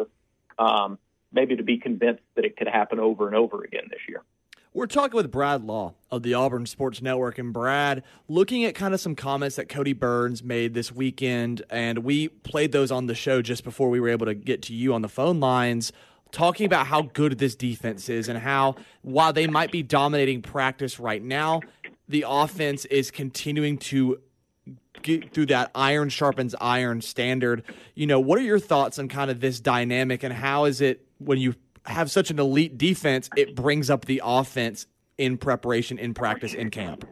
L: Um maybe to be convinced that it could happen over and over again this year.
D: We're talking with Brad Law of the Auburn Sports Network. And Brad, looking at kind of some comments that Cody Burns made this weekend, and we played those on the show just before we were able to get to you on the phone lines, talking about how good this defense is and how, while they might be dominating practice right now, the offense is continuing to get through that iron sharpens iron standard. You know, what are your thoughts on kind of this dynamic, and how is it when you have such an elite defense, it brings up the offense in preparation, in practice, in camp?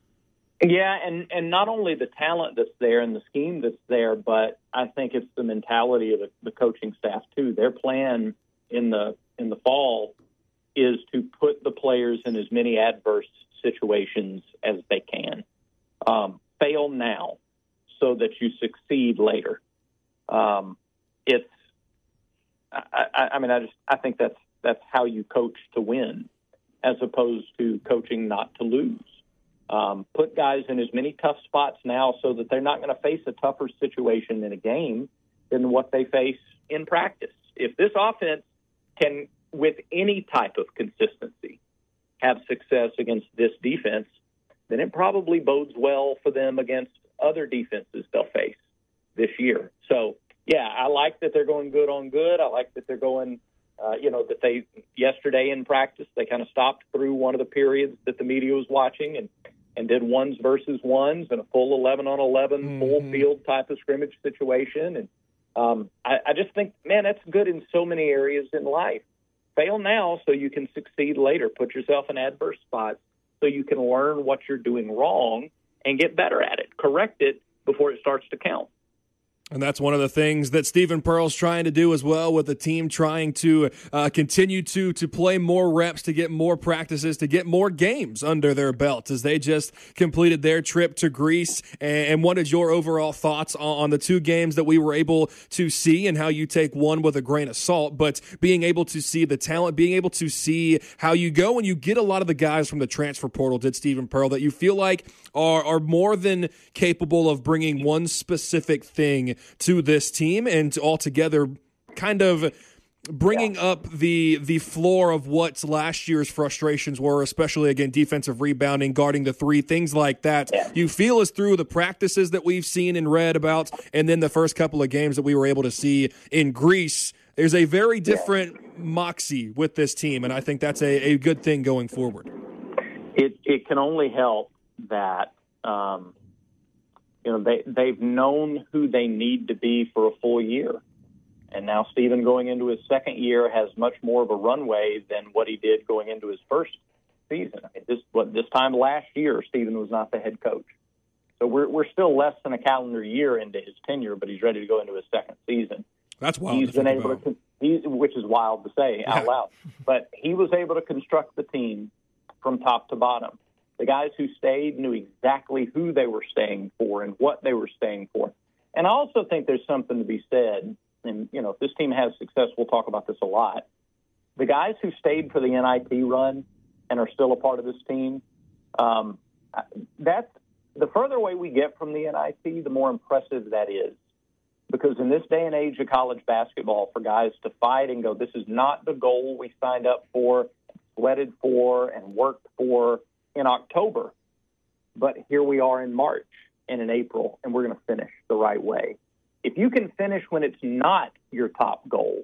L: Yeah, and, and not only the talent that's there and the scheme that's there, but I think it's the mentality of the, the coaching staff too. Their plan in the in the fall is to put the players in as many adverse situations as they can. Um, fail now so that you succeed later. Um, it's, I, I, I mean, I just, I think that's, that's how you coach to win, as opposed to coaching not to lose. Um, put guys in as many tough spots now so that they're not going to face a tougher situation in a game than what they face in practice. if this offense can, with any type of consistency, have success against this defense, then it probably bodes well for them against other defenses they'll face this year. So, yeah, I like that they're going good on good. I like that they're going, uh, you know, that they yesterday in practice, they kind of stopped through one of the periods that the media was watching and, and did ones versus ones and a full eleven on eleven, mm-hmm. full field type of scrimmage situation. And um, I, I just think, man, that's good in so many areas in life. Fail now so you can succeed later. Put yourself in adverse spots so you can learn what you're doing wrong and get better at it. Correct it before it starts to count.
C: And that's one of the things that Stephen Pearl's trying to do as well, with the team trying to uh, continue to to play more reps, to get more practices, to get more games under their belts as they just completed their trip to Greece. And what is your overall thoughts on the two games that we were able to see, and how you take one with a grain of salt, but being able to see the talent, being able to see how you go and you get a lot of the guys from the transfer portal, did Stephen Pearl, that you feel like are, are more than capable of bringing one specific thing to this team and altogether kind of bringing yeah. up the the floor of what last year's frustrations were, especially, again, defensive rebounding, guarding the three, things like that. Yeah. You feel as through the practices that we've seen and read about, and then the first couple of games that we were able to see in Greece, there's a very different yeah. moxie with this team, and I think that's a, a good thing going forward.
L: It, it can only help that um, – You know, they, they've known who they need to be for a full year. And now Stephen, going into his second year, has much more of a runway than what he did going into his first season. I mean, this, what, this time last year, Stephen was not the head coach. So we're we're still less than a calendar year into his tenure, but he's ready to go into his second season.
C: That's wild.
L: He's been able about. to, he, which is wild to say yeah. out loud. But he was able to construct the team from top to bottom. The guys who stayed knew exactly who they were staying for and what they were staying for. And I also think there's something to be said, and, you know, if this team has success, we'll talk about this a lot. The guys who stayed for the N I T run and are still a part of this team, um, that's the further away we get from the N I T, the more impressive that is. Because in this day and age of college basketball, for guys to fight and go, this is not the goal we signed up for, sweated for, and worked for in October, but here we are in March and in April, and we're going to finish the right way. If you can finish when it's not your top goal,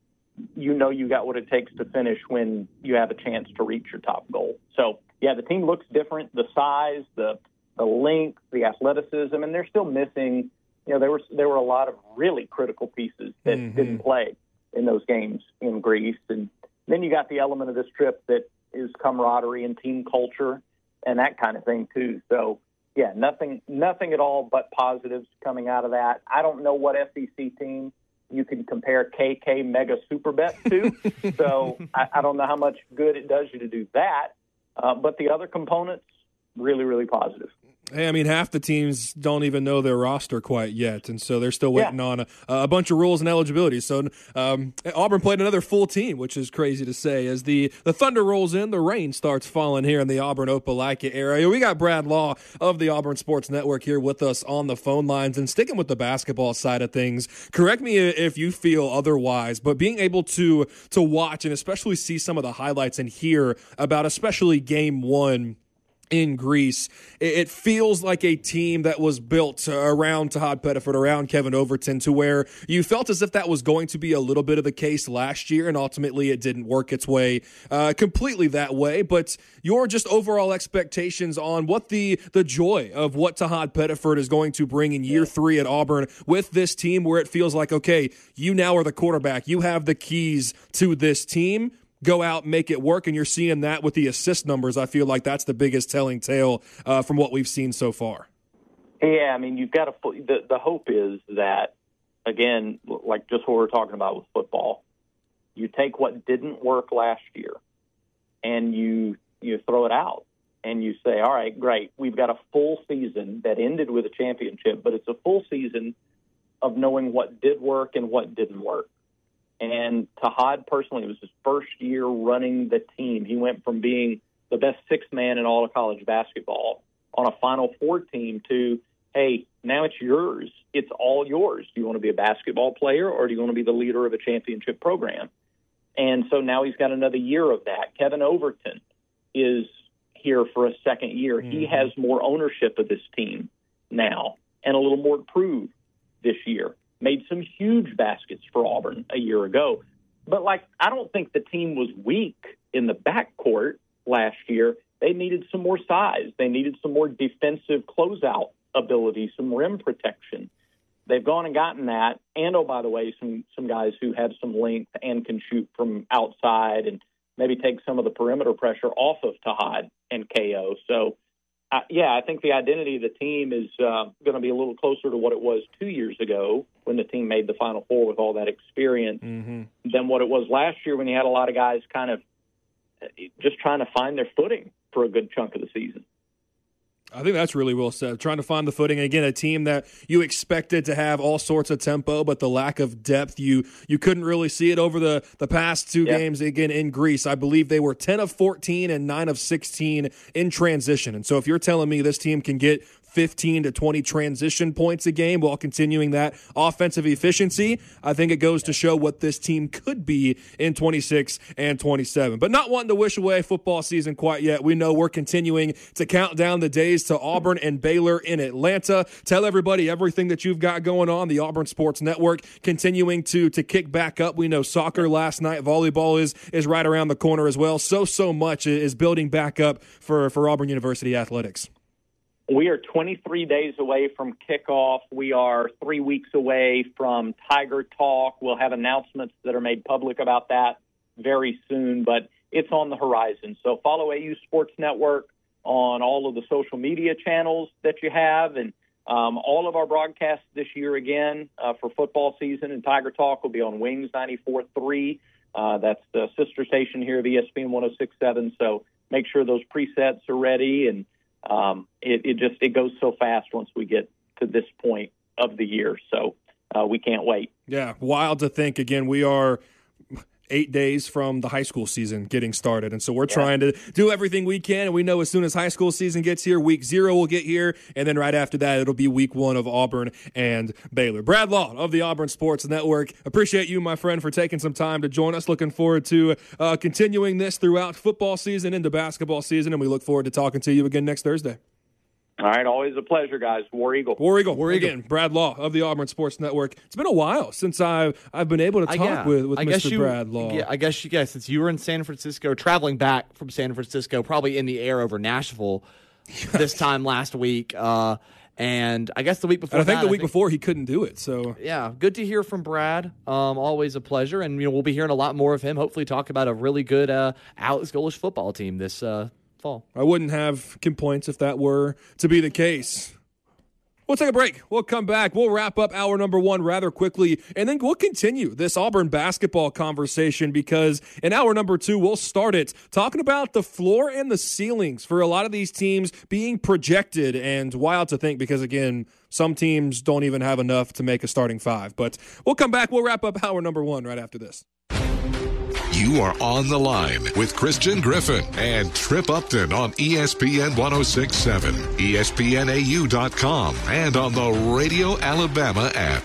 L: you know you got what it takes to finish when you have a chance to reach your top goal. So, yeah, the team looks different, the size, the the length, the athleticism, and they're still missing, you know, there were, there were a lot of really critical pieces that mm-hmm. didn't play in those games in Greece. And then you got the element of this trip that is camaraderie and team culture and that kind of thing too. So, yeah, nothing nothing at all but positives coming out of that. I don't know what S E C team you can compare K K Mega Super Bet to, so I, I don't know how much good it does you to do that. Uh, but the other components, really, really positive.
C: Hey, I mean, half the teams don't even know their roster quite yet, and so they're still waiting yeah. on a, a bunch of rules and eligibility. So um, Auburn played another full team, which is crazy to say. As the, the thunder rolls in, the rain starts falling here in the Auburn-Opelika area. We got Brad Law of the Auburn Sports Network here with us on the phone lines. And sticking with the basketball side of things, correct me if you feel otherwise, but being able to to watch and especially see some of the highlights and hear about especially game one in Greece, it feels like a team that was built around Todd Pettiford, around Kevin Overton, to where you felt as if that was going to be a little bit of the case last year, and ultimately it didn't work its way uh, completely that way. But your just overall expectations on what the the joy of what Todd Pettiford is going to bring in year three at Auburn with this team, where it feels like, okay, you now are the quarterback, you have the keys to this team. Go out, make it work, and you're seeing that with the assist numbers. I feel like that's the biggest telling tale uh, from what we've seen so far.
L: Yeah, I mean, you've got to. The, the hope is that, again, like just what we're talking about with football, you take what didn't work last year, and you you throw it out, and you say, all right, great, we've got a full season that ended with a championship, but it's a full season of knowing what did work and what didn't work. And Tahad personally, it was his first year running the team. He went from being the best sixth man in all of college basketball on a Final Four team to hey, now it's yours. It's all yours. Do you want to be a basketball player or do you want to be the leader of a championship program? And so now he's got another year of that. Kevin Overton is here for a second year. Mm-hmm. He has more ownership of this team now and a little more to prove this year. Made some huge baskets for Auburn a year ago. But, like, I don't think the team was weak in the backcourt last year. They needed some more size. They needed some more defensive closeout ability, some rim protection. They've gone and gotten that. And, oh, by the way, some some guys who have some length and can shoot from outside and maybe take some of the perimeter pressure off of Tahad and K O. So, uh, yeah, I think the identity of the team is uh, going to be a little closer to what it was two years ago when the team made the Final Four with all that experience mm-hmm. than what it was last year when you had a lot of guys kind of just trying to find their footing for a good chunk of the season.
C: I think that's really well said. Trying to find the footing. And again, a team that you expected to have all sorts of tempo, but the lack of depth, you you couldn't really see it over the, the past two yeah. games. Again, in Greece, I believe they were ten of fourteen and nine of sixteen in transition. And so if you're telling me this team can get fifteen to twenty transition points a game while continuing that offensive efficiency, I think it goes to show what this team could be in twenty-six and twenty-seven. But not wanting to wish away football season quite yet. We know we're continuing to count down the days to Auburn and Baylor in Atlanta. Tell everybody everything that you've got going on. The Auburn Sports Network continuing to to kick back up. We know soccer last night. Volleyball is is right around the corner as well. So, so much is building back up for, for Auburn University athletics.
L: We are twenty-three days away from kickoff. We are three weeks away from Tiger Talk. We'll have announcements that are made public about that very soon, but it's on the horizon. So follow A U Sports Network on all of the social media channels that you have, and um, all of our broadcasts this year again uh, for football season and Tiger Talk will be on Wings ninety-four point three. Uh, that's the sister station here of E S P N one oh six point seven. So make sure those presets are ready, and Um, it, it just it goes so fast once we get to this point of the year. So uh, we can't wait.
C: Yeah, wild to think. Again, we are eight days from the high school season getting started, and so we're yeah. trying to do everything we can. And we know as soon as high school season gets here, week zero will get here, and then right after that, it'll be week one of Auburn and Baylor. Brad Law of the Auburn Sports Network. Appreciate you, my friend, for taking some time to join us. Looking forward to uh, continuing this throughout football season into basketball season, and we look forward to talking to you again next Thursday.
L: All right, always a pleasure, guys. War Eagle.
C: War Eagle. War Eagle. Again, Brad Law of the Auburn Sports Network. It's been a while since I've, I've been able to talk yeah, with, with Mister
D: You,
C: Brad Law.
D: Yeah, I guess you guys, since you were in San Francisco, traveling back from San Francisco, probably in the air over Nashville this time last week, uh, and I guess the week before
C: and I think
D: that,
C: the week think, before he couldn't do it. So
D: yeah, good to hear from Brad. Um, always a pleasure, and you know we'll be hearing a lot more of him. Hopefully talk about a really good uh, Alex Golesh football team this uh fall.
C: I wouldn't have complaints if that were to be the case. We'll take a break. We'll come back. We'll wrap up hour number one rather quickly, and then we'll continue this Auburn basketball conversation because in hour number two, we'll start it talking about the floor and the ceilings for a lot of these teams being projected, and wild to think because, again, some teams don't even have enough to make a starting five. But we'll come back. We'll wrap up hour number one right after this.
B: You are on the line with Christian Griffin and Trip Upton on E S P N one oh six point seven, E S P N A U dot com, and on the Radio Alabama app.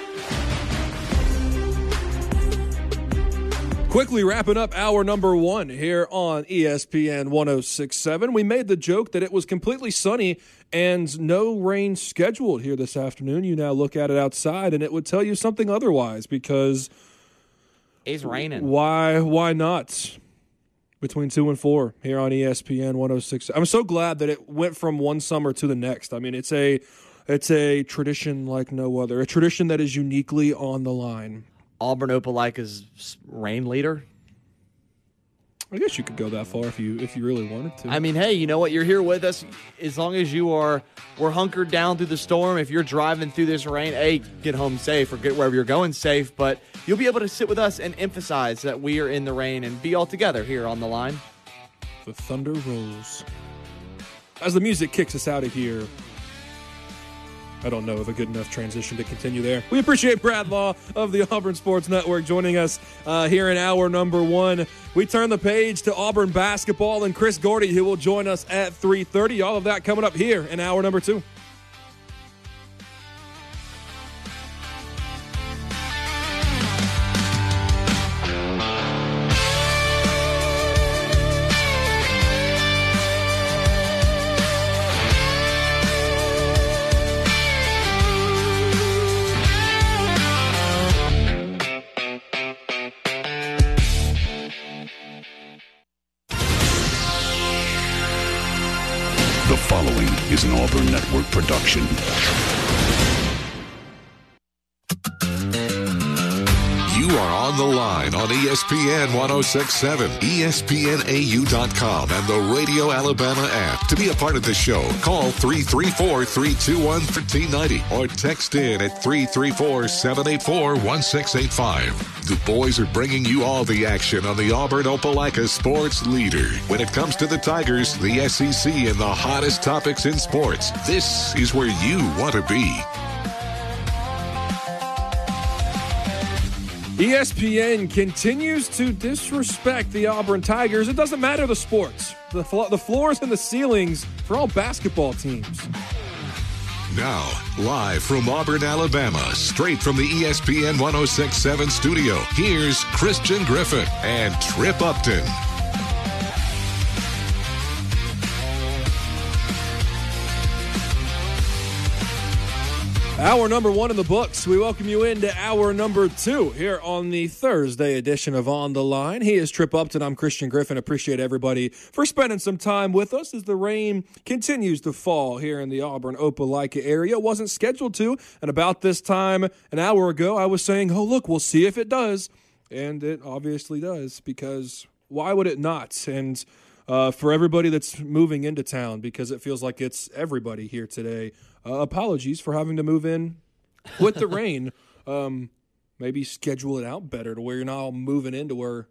C: Quickly wrapping up hour number one here on E S P N one oh six point seven. We made the joke that it was completely sunny and no rain scheduled here this afternoon. You now look at it outside and it would tell you something otherwise because
D: it's raining.
C: Why why not? Between two and four here on E S P N one oh six. I'm so glad that it went from one summer to the next. I mean, it's a it's a tradition like no other. A tradition that is uniquely on the line.
D: Auburn Opelika's rain leader.
C: I guess you could go that far if you if you really wanted to.
D: I mean, hey, you know what? You're here with us. As long as you are, we're hunkered down through the storm. If you're driving through this rain, A, get home safe or get wherever you're going safe. But you'll be able to sit with us and emphasize that we are in the rain and be all together here on the line.
C: The thunder rolls. As the music kicks us out of here, I don't know of a good enough transition to continue there. We appreciate Brad Law of the Auburn Sports Network joining us uh, here in hour number one. We turn the page to Auburn basketball and Chris Gordy, who will join us at three thirty. All of that coming up here in hour number two.
A: The following is an Auburn Network production.
B: You are on the line on E S P N ten sixty-seven, E S P N A U dot com, and the Radio Alabama app. To be a part of the show, call three three four, three two one, one three nine zero or text in at three three four, seven eight four, one six eight five. The boys are bringing you all the action on the Auburn Opelika sports leader. When it comes to the Tigers, the S E C, and the hottest topics in sports, this is where you want to be.
C: E S P N continues to disrespect the Auburn Tigers. It doesn't matter the sports. The, flo- the floors and the ceilings for all basketball teams.
B: Now, live from Auburn, Alabama, straight from the E S P N ten sixty-seven studio, here's Christian Griffin and Trip Upton.
C: Hour number one in the books. We welcome you into hour number two here on the Thursday edition of On the Line. He is Trip Upton. I'm Christian Griffin. Appreciate everybody for spending some time with us as the rain continues to fall here in the Auburn Opelika area. It wasn't scheduled to, and about this time an hour ago I was saying, oh, look, we'll see if it does. And it obviously does, because why would it not? And uh, for everybody that's moving into town, because it feels like it's everybody here today, Uh, apologies for having to move in with the rain. Um, maybe schedule it out better to where you're not all moving into where,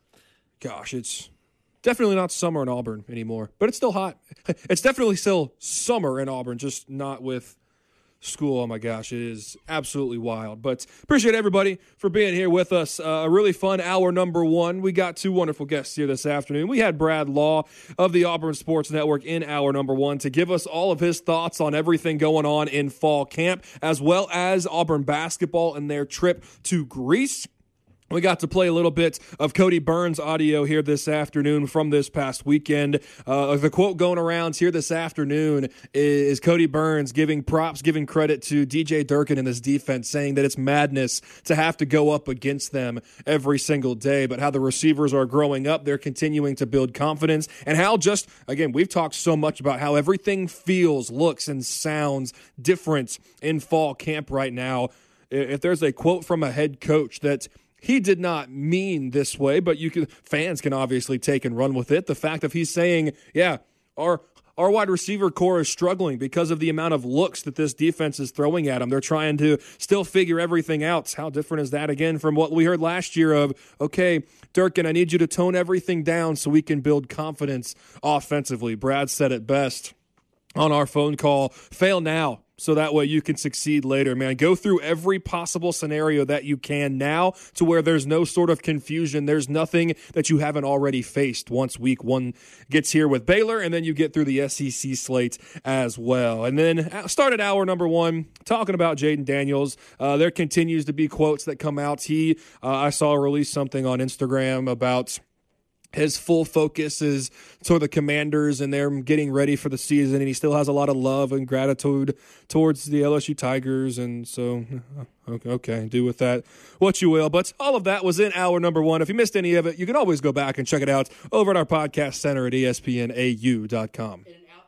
C: gosh, it's definitely not summer in Auburn anymore. But it's still hot. It's definitely still summer in Auburn, just not with school. Oh, my gosh, it is absolutely wild. But appreciate everybody for being here with us. Uh, a really fun hour number one. We got two wonderful guests here this afternoon. We had Brad Law of the Auburn Sports Network in hour number one to give us all of his thoughts on everything going on in fall camp, as well as Auburn basketball and their trip to Greece. We got to play a little bit of Cody Burns audio here this afternoon from this past weekend. Uh, the quote going around here this afternoon is Cody Burns giving props, giving credit to D J Durkin and his defense, saying that it's madness to have to go up against them every single day, but how the receivers are growing up, they're continuing to build confidence, and how just, again, we've talked so much about how everything feels, looks, and sounds different in fall camp right now. If there's a quote from a head coach that he did not mean this way, but you can, fans can obviously take and run with it. The fact that he's saying, yeah, our our wide receiver core is struggling because of the amount of looks that this defense is throwing at them. They're trying to still figure everything out. How different is that, again, from what we heard last year of, okay, Durkin, I need you to tone everything down so we can build confidence offensively. Brad said it best on our phone call, fail now, so that way you can succeed later, man. Go through every possible scenario that you can now to where there's no sort of confusion. There's nothing that you haven't already faced once week one gets here with Baylor, and then you get through the S E C slate as well. And then started hour number one talking about Jaden Daniels. Uh, there continues to be quotes that come out. He, uh, I saw release something on Instagram about his full focus is toward the Commanders and they're getting ready for the season, and he still has a lot of love and gratitude towards the L S U Tigers. And so, okay, okay, do with that what you will. But all of that was in hour number one. If you missed any of it, you can always go back and check it out over at our podcast center at E S P N A U dot com.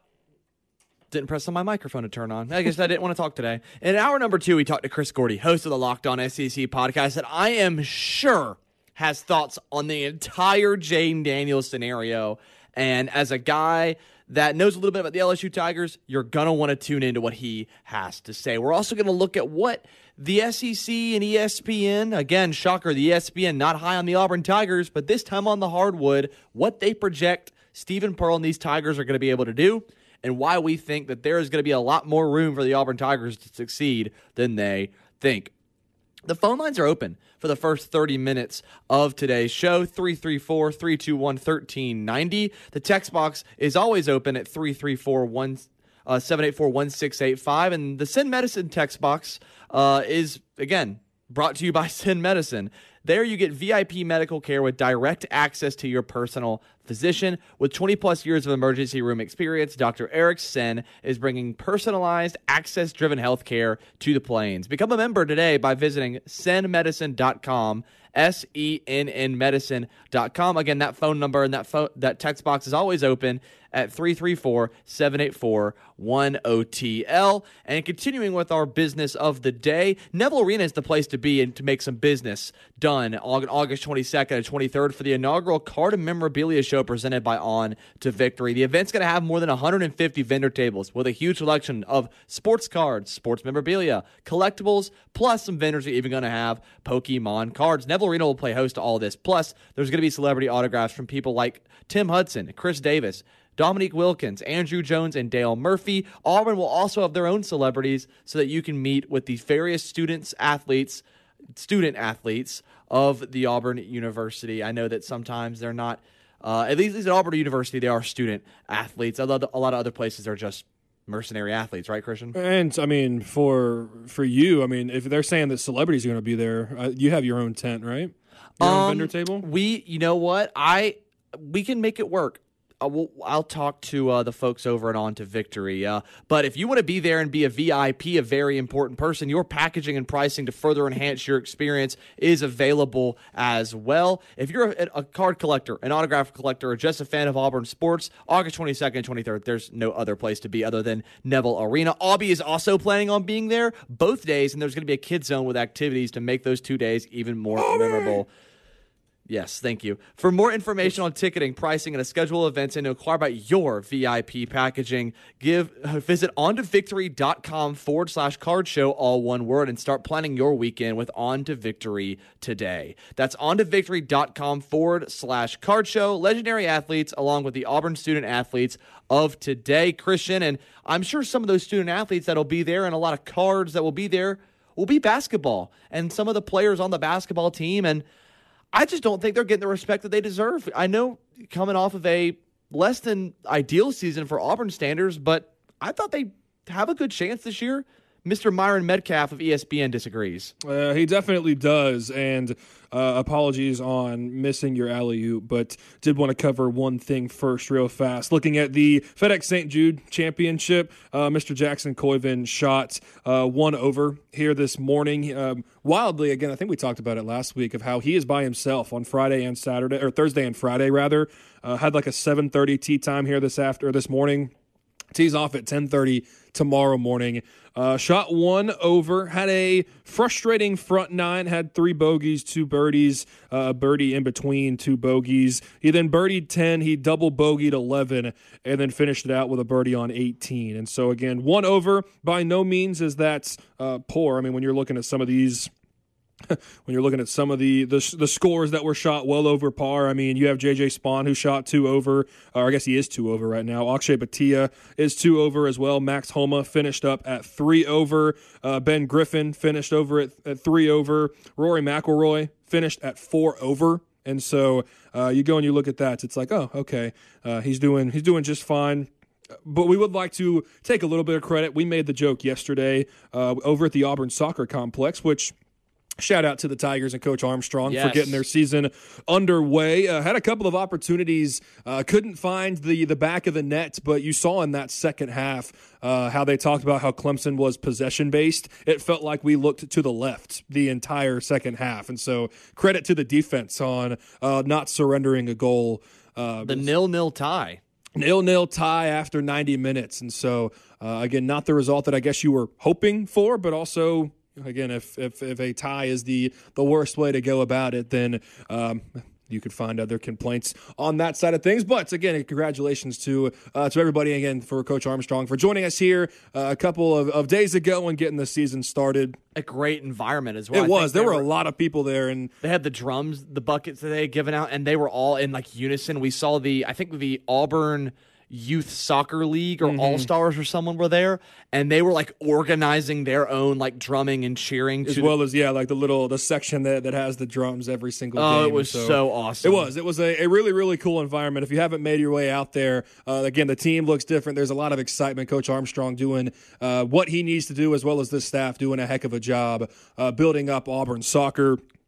D: Didn't press on my microphone to turn on. I guess I didn't want to talk today. In hour number two, we talked to Chris Gordy, host of the Locked On S E C podcast, that I am sure has thoughts on the entire Jaden Daniels scenario. And as a guy that knows a little bit about the L S U Tigers, you're going to want to tune into what he has to say. We're also going to look at what the S E C and E S P N, again, shocker, the E S P N not high on the Auburn Tigers, but this time on the hardwood, what they project Stephen Pearl and these Tigers are going to be able to do, and why we think that there is going to be a lot more room for the Auburn Tigers to succeed than they think. The phone lines are open for the first thirty minutes of today's show, three three four, three two one, one three nine zero. The text box is always open at three three four, seven eight four, one six eight five. And the Send Medicine text box uh, is, again, brought to you by Send Medicine. There you get V I P medical care with direct access to your personal physician. With twenty plus years of emergency room experience, Doctor Eric Sen is bringing personalized, access-driven health care to the Plains. Become a member today by visiting sen medicine dot com S E N N medicine dot com. Again, that phone number and that phone, that text box is always open at three three four, seven eight four, one zero T L. And continuing with our business of the day, Neville Arena is the place to be and to make some business done on August twenty-second and twenty-third for the inaugural Card and Memorabilia Show presented by On to Victory. The event's going to have more than one hundred fifty vendor tables with a huge selection of sports cards, sports memorabilia, collectibles, plus some vendors are even going to have Pokemon cards. Neville Arena will play host to all this. Plus, there's going to be celebrity autographs from people like Tim Hudson, Chris Davis, Dominique Wilkins, Andrew Jones, and Dale Murphy. Auburn will also have their own celebrities so that you can meet with these various students, athletes, student athletes of the Auburn University. I know that sometimes they're not, uh, at least at Auburn University, they are student athletes. A lot, a lot of other places are just mercenary athletes, right, Christian?
C: And, I mean, for for you, I mean, if they're saying that celebrities are going to be there, uh, you have your own tent, right? Your
D: um,
C: own vendor table?
D: We, you know what? I, we can make it work. Uh, we'll, I'll talk to uh, the folks over at On to Victory. Uh, but if you want to be there and be a V I P, a very important person, your packaging and pricing to further enhance your experience is available as well. If you're a, a card collector, an autograph collector, or just a fan of Auburn sports, August twenty-second and twenty-third, there's no other place to be other than Neville Arena. Aubie is also planning on being there both days, and there's going to be a kid zone with activities to make those two days even more Aubie! memorable. Yes, thank you. For more information on ticketing, pricing, and a schedule of events, and to inquire about your V I P packaging, give visit ontovictory.com forward slash card show, all one word, and start planning your weekend with On to Victory today. That's ontovictory.com forward slash card show. Legendary athletes, along with the Auburn student athletes of today, Christian. And I'm sure some of those student athletes that'll be there and a lot of cards that will be there will be basketball and some of the players on the basketball team. And I just don't think they're getting the respect that they deserve. I know coming off of a less than ideal season for Auburn standards, but I thought they have a good chance this year. Mister Myron Metcalf of E S P N disagrees.
C: Uh, he definitely does, and uh, apologies on missing your alley-oop, but did want to cover one thing first real fast. Looking at the FedEx Saint Jude Championship, uh, Mister Jackson Koiven shot uh, one over here this morning. Um, wildly, again, I think we talked about it last week, of how he is by himself on Friday and Saturday, or Thursday and Friday, rather. Uh, had like a seven thirty tee time here this after or this morning. Tees off at ten thirty tomorrow morning. Uh, shot one over, had a frustrating front nine, had three bogeys, two birdies, uh, a birdie in between two bogeys. He then birdied ten, he double bogeyed eleven, and then finished it out with a birdie on eighteen. And so, again, one over, by no means is that uh, poor. I mean, when you're looking at some of these when you're looking at some of the, the the scores that were shot well over par, I mean, you have J J Spawn who shot two over, or I guess he is two over right now. Akshay Bhatia is two over as well. Max Homa finished up at three over. Uh, Ben Griffin finished over at, at three over. Rory McIlroy finished at four over. And so uh, you go and you look at that, it's like, oh, okay, uh, he's doing he's doing just fine. But we would like to take a little bit of credit. We made the joke yesterday uh, over at the Auburn Soccer Complex, which shout out to the Tigers and Coach Armstrong
D: yes.
C: for getting their season underway. Uh, had a couple of opportunities, uh, couldn't find the, the back of the net, but you saw in that second half uh, how they talked about how Clemson was possession-based. It felt like we looked to the left the entire second half. And so credit to the defense on uh, not surrendering a goal. Uh,
D: the nil-nil tie.
C: Nil-nil tie after ninety minutes. And so, uh, again, not the result that I guess you were hoping for, but also, again, if if, if a tie is the, the worst way to go about it, then um, you could find other complaints on that side of things. But, again, congratulations to uh, to everybody, again, for Coach Armstrong for joining us here uh, a couple of, of days ago and getting the season started.
D: A great environment as well.
C: It was. There were, were a lot of people there. And
D: they had the drums, the buckets that they had given out, and they were all in, like, unison. We saw the, I think, the Auburn Youth Soccer League or mm-hmm. All-Stars or someone were there, and they were like organizing their own like drumming and cheering
C: as
D: to
C: well
D: the-
C: as yeah like the little the section that, that has the drums every single
D: oh,
C: game.
D: Oh, it was
C: so,
D: so awesome.
C: It was. It was a, a really, really cool environment. If you haven't made your way out there, uh, again, the team looks different. There's a lot of excitement. Coach Armstrong doing uh, what he needs to do, as well as this staff doing a heck of a job uh, building up Auburn soccer.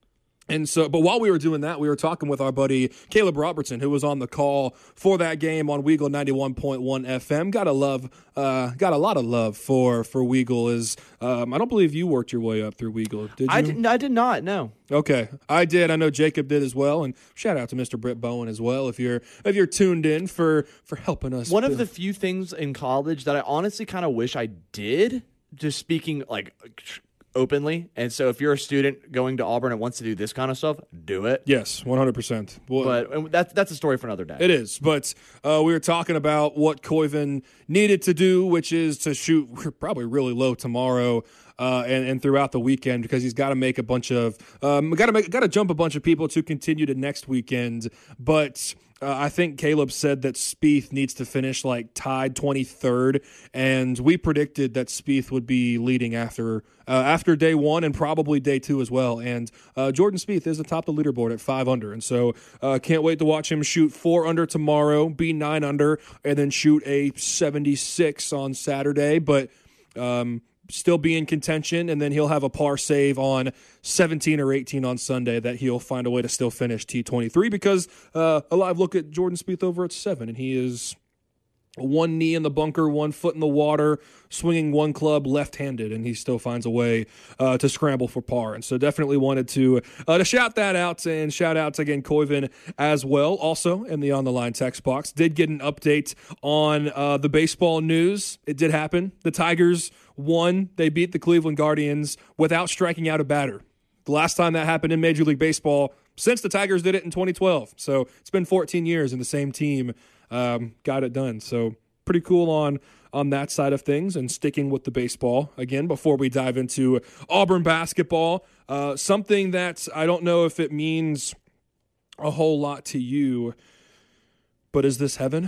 C: And so, but while we were doing that, we were talking with our buddy Caleb Robertson, who was on the call for that game on Weagle ninety-one point one F M. Got a love, uh, got a lot of love for for Weagle. Is um, I don't believe you worked your way up through Weagle, did you?
D: I did, I did not. No.
C: Okay, I did. I know Jacob did as well, and shout out to Mister Britt Bowen as well. If you're if you're tuned in for for helping us.
D: One of the few things in college that I honestly kind of wish I did. Just speaking like. Openly, and so if you're a student going to Auburn and wants to do this kind of stuff, do it.
C: Yes, one hundred percent. Well,
D: but that's that's a story for another day.
C: It is, but uh, we were talking about what Koiven needed to do, which is to shoot probably really low tomorrow uh, and and throughout the weekend, because he's got to make a bunch of um, got to make got to jump a bunch of people to continue to next weekend, but. Uh, I think Caleb said that Spieth needs to finish like tied twenty-third, and we predicted that Spieth would be leading after uh, after day one and probably day two as well. And uh, Jordan Spieth is atop the leaderboard at five under, and so uh, can't wait to watch him shoot four under tomorrow, be nine under, and then shoot a seventy-six on Saturday. But um, still be in contention, and then he'll have a par save on seventeen or eighteen on Sunday that he'll find a way to still finish T twenty-three, because uh, a live look at Jordan Spieth over at seven, and he is one knee in the bunker, one foot in the water, swinging one club left-handed, and he still finds a way uh, to scramble for par. And so definitely wanted to uh, to shout that out, and shout out again Koiven as well. Also in the On the Line text box, did get an update on uh, the baseball news. It did happen. The Tigers won. They beat the Cleveland Guardians without striking out a batter. The last time that happened in Major League Baseball since the Tigers did it in twenty twelve. So it's been fourteen years, and the same team um, got it done. So pretty cool on on that side of things. And sticking with the baseball again before we dive into Auburn basketball, uh, something that I don't know if it means a whole lot to you, but is this heaven?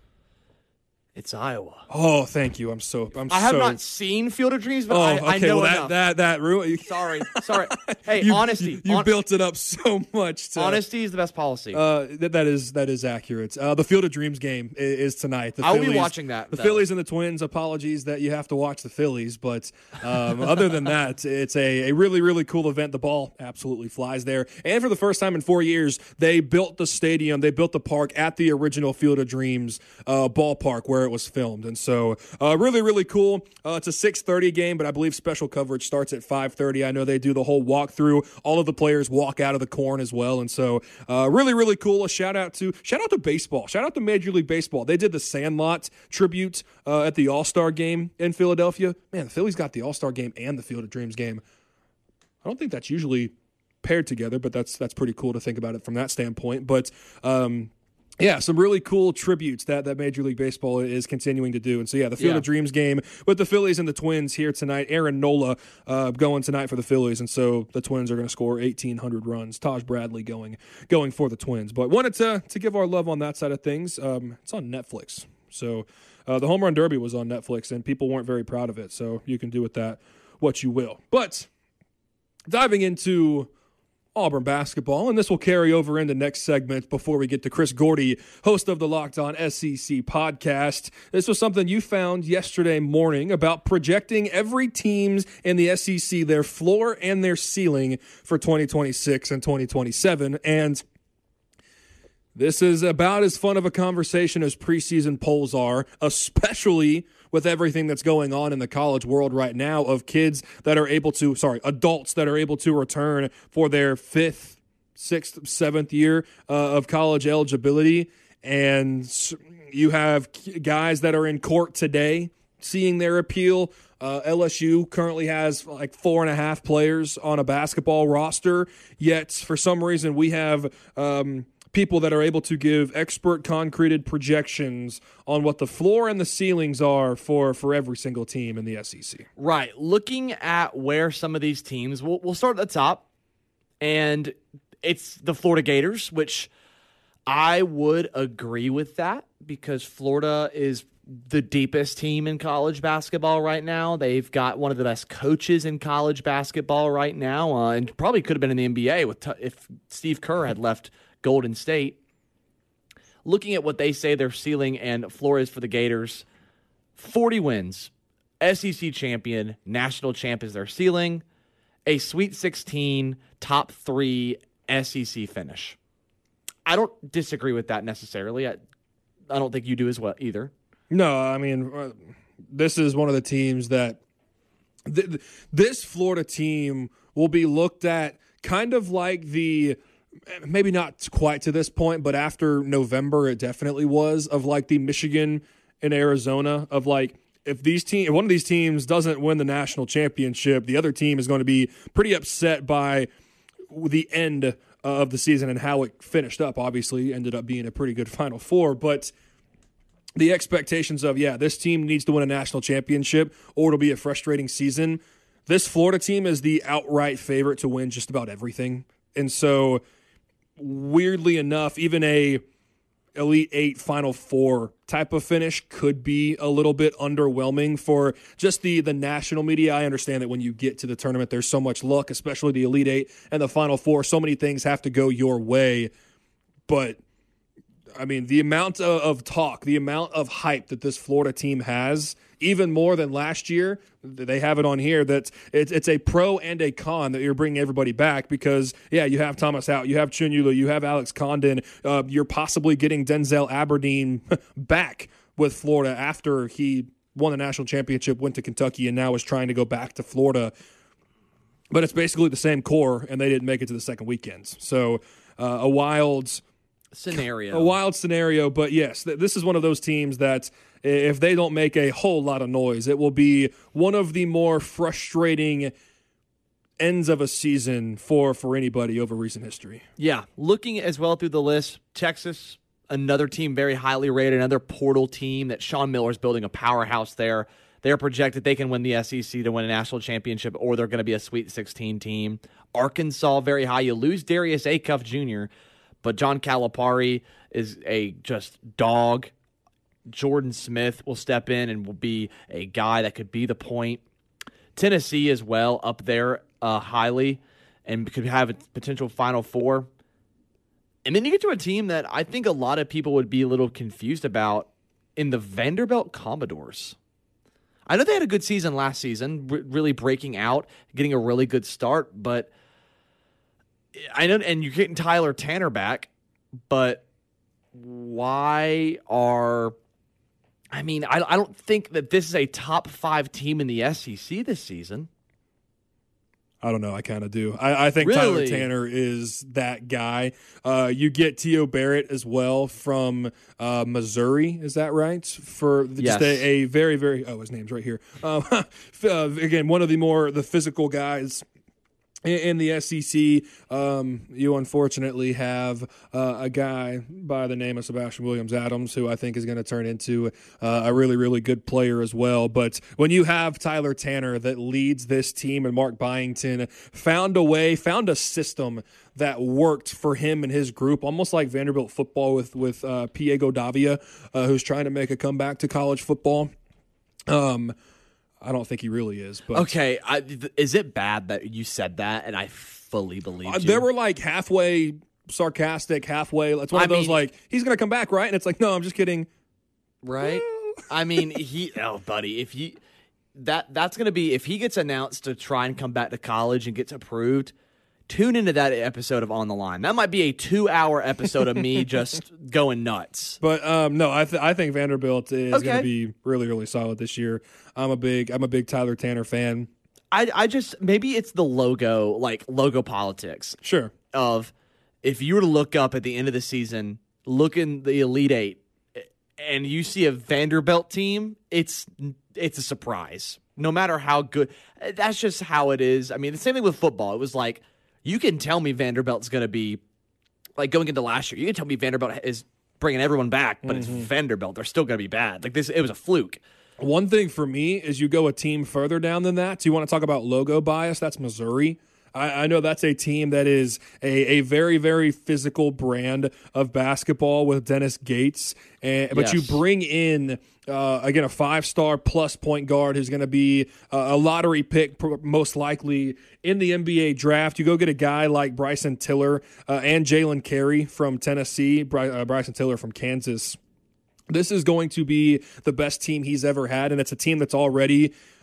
D: It's Iowa.
C: Oh, thank you. I'm so. I'm
D: I have
C: so...
D: not seen Field of Dreams, but
C: oh,
D: I,
C: okay.
D: I know
C: well, that,
D: enough.
C: that that ruin.
D: Sorry, sorry. Hey,
C: you,
D: honesty.
C: You, you
D: On-
C: built it up so much. To,
D: honesty is the best policy.
C: Uh, that, that is that is accurate. Uh, the Field of Dreams game is, is tonight. The
D: I'll
C: Phillies,
D: be watching that.
C: The
D: though.
C: Phillies and the Twins. Apologies that you have to watch the Phillies, but um, other than that, it's a, a really really cool event. The ball absolutely flies there, and for the first time in four years, they built the stadium. They built the park at the original Field of Dreams uh, ballpark where it was filmed, and so. Uh, really, really cool. Uh, it's a six thirty game, but I believe special coverage starts at five thirty. I know they do the whole walkthrough. All of the players walk out of the corn as well, and so uh, really, really cool. A shout out to shout out to baseball. Shout out to Major League Baseball. They did the Sandlot tribute uh, at the All-Star game in Philadelphia. Man, the Phillies got the All-Star game and the Field of Dreams game. I don't think that's usually paired together, but that's that's pretty cool to think about it from that standpoint. But um, yeah, some really cool tributes that, that Major League Baseball is continuing to do. And so, yeah, the Field
D: Yeah.
C: of Dreams game with the Phillies and the Twins here tonight. Aaron Nola uh, going tonight for the Phillies, and so the Twins are going to score eighteen hundred runs. Taj Bradley going going for the Twins. But wanted to to give our love on that side of things. Um, it's on Netflix. So uh, the Home Run Derby was on Netflix, and people weren't very proud of it. So you can do with that what you will. But diving into Auburn basketball, and this will carry over into next segment before we get to Chris Gordy, host of the Locked On S E C podcast. This was something you found yesterday morning about projecting every teams in the S E C, their floor and their ceiling for twenty twenty-six and twenty twenty-seven, and this is about as fun of a conversation as preseason polls are, especially with everything that's going on in the college world right now of kids that are able to, sorry, adults that are able to return for their fifth, sixth, seventh year uh, of college eligibility. And you have guys that are in court today seeing their appeal. Uh, L S U currently has like four and a half players on a basketball roster, yet for some reason we have um, people that are able to give expert concreted projections on what the floor and the ceilings are for, for every single team in the S E C.
D: Right. Looking at where some of these teams, we'll, we'll start at the top, and it's the Florida Gators, which I would agree with that because Florida is the deepest team in college basketball right now. They've got one of the best coaches in college basketball right now, uh, and probably could have been in the N B A with t- if Steve Kerr had left Golden State. Looking at what they say their ceiling and floor is for the Gators, forty wins, S E C champion, national champ is their ceiling, a Sweet sixteen, top three S E C finish. I don't disagree with that necessarily. I, I don't think you do as well either.
C: No, I mean, uh, this is one of the teams that th- th- this Florida team will be looked at kind of like the, maybe not quite to this point, but after November, it definitely was, of like the Michigan and Arizona, of like, if these team, if one of these teams doesn't win the national championship, the other team is going to be pretty upset by the end of the season and how it finished up. Obviously, ended up being a pretty good Final Four, but the expectations of, yeah, this team needs to win a national championship or it'll be a frustrating season. This Florida team is the outright favorite to win just about everything. And so, weirdly enough, even a Elite Eight, Final Four type of finish could be a little bit underwhelming for just the, the national media. I understand that when you get to the tournament, there's so much luck, especially the Elite Eight and the Final Four. So many things have to go your way. But, I mean, the amount of, of talk, the amount of hype that this Florida team has, even more than last year, they have it on here, that it's, it's a pro and a con that you're bringing everybody back because, yeah, you have Thomas out, you have Chinyulu, you have Alex Condon, uh, you're possibly getting Denzel Aberdeen back with Florida after he won the national championship, went to Kentucky, and now is trying to go back to Florida. But it's basically the same core, and they didn't make it to the second weekends. So uh, a wild
D: scenario.
C: A wild scenario, but yes, th- this is one of those teams that if they don't make a whole lot of noise, it will be one of the more frustrating ends of a season for, for anybody over recent history.
D: Yeah, looking as well through the list, Texas, another team very highly rated, another portal team that Sean Miller's building a powerhouse there. They're projected they can win the S E C to win a national championship, or they're going to be a Sweet sixteen team. Arkansas, very high. You lose Darius Acuff Junior, but John Calipari is a just dog. Jordan Smith will step in and will be a guy that could be the point. Tennessee as well up there uh, highly and could have a potential Final Four. And then you get to a team that I think a lot of people would be a little confused about in the Vanderbilt Commodores. I know they had a good season last season, r- really breaking out, getting a really good start, but I know, and you're getting Tyler Tanner back, but why are... I mean, I, I don't think that this is a top five team in the S E C this season.
C: I don't know. I kind of do. I, I think
D: Really?
C: Tyler Tanner is that guy. Uh, you get Tio Barrett as well from uh, Missouri. Is that right? For just
D: Yes.
C: a, a very, very, oh, his name's right here. Um, uh, again, one of the more, the physical guys in, in the S E C. Um, you unfortunately have uh, a guy by the name of Sebastian Williams-Adams, who I think is going to turn into uh, a really, really good player as well. But when you have Tyler Tanner that leads this team, and Mark Byington found a way, found a system that worked for him and his group, almost like Vanderbilt football with, with uh, Piego Davia, uh, who's trying to make a comeback to college football. Um, I don't think he really is. But
D: Okay, I, th- is it bad that you said that and I fully believe
C: Uh,
D: you?
C: there were like halfway sarcastic, halfway. It's one of
D: I
C: those
D: mean-
C: like, he's going to come back, right? And it's like, no, I'm just kidding.
D: Right? I mean, he oh buddy, if he that that's going to be if he gets announced to try and come back to college and gets approved, tune into that episode of On the Line. That might be a two-hour episode of me just going nuts.
C: But um, no, I th- I think Vanderbilt is
D: Okay.
C: going to be really, really solid this year. I'm a big I'm a big Tyler Tanner fan.
D: I I just maybe it's the logo, like logo politics.
C: Sure.
D: Of if you were to look up at the end of the season, look in the Elite Eight, and you see a Vanderbilt team, it's it's a surprise. No matter how good, that's just how it is. I mean, the same thing with football. It was like, you can tell me Vanderbilt's going to be, like going into last year, you can tell me Vanderbilt is bringing everyone back, but it's Vanderbilt. They're still going to be bad. Like this, it was a fluke.
C: One thing for me is you go a team further down than that. So you want to talk about logo bias? That's Missouri. I, I know that's a team that is a, a very, very physical brand of basketball with Dennis Gates. And, but you
D: Yes.
C: bring in, uh, again, a five-star plus point guard who's going to be uh, a lottery pick pr- most likely in the N B A draft. You go get a guy like Bryson Tiller uh, and Jalen Carey from Tennessee, Bry- uh, Bryson Tiller from Kansas. This is going to be the best team he's ever had, and it's a team that's already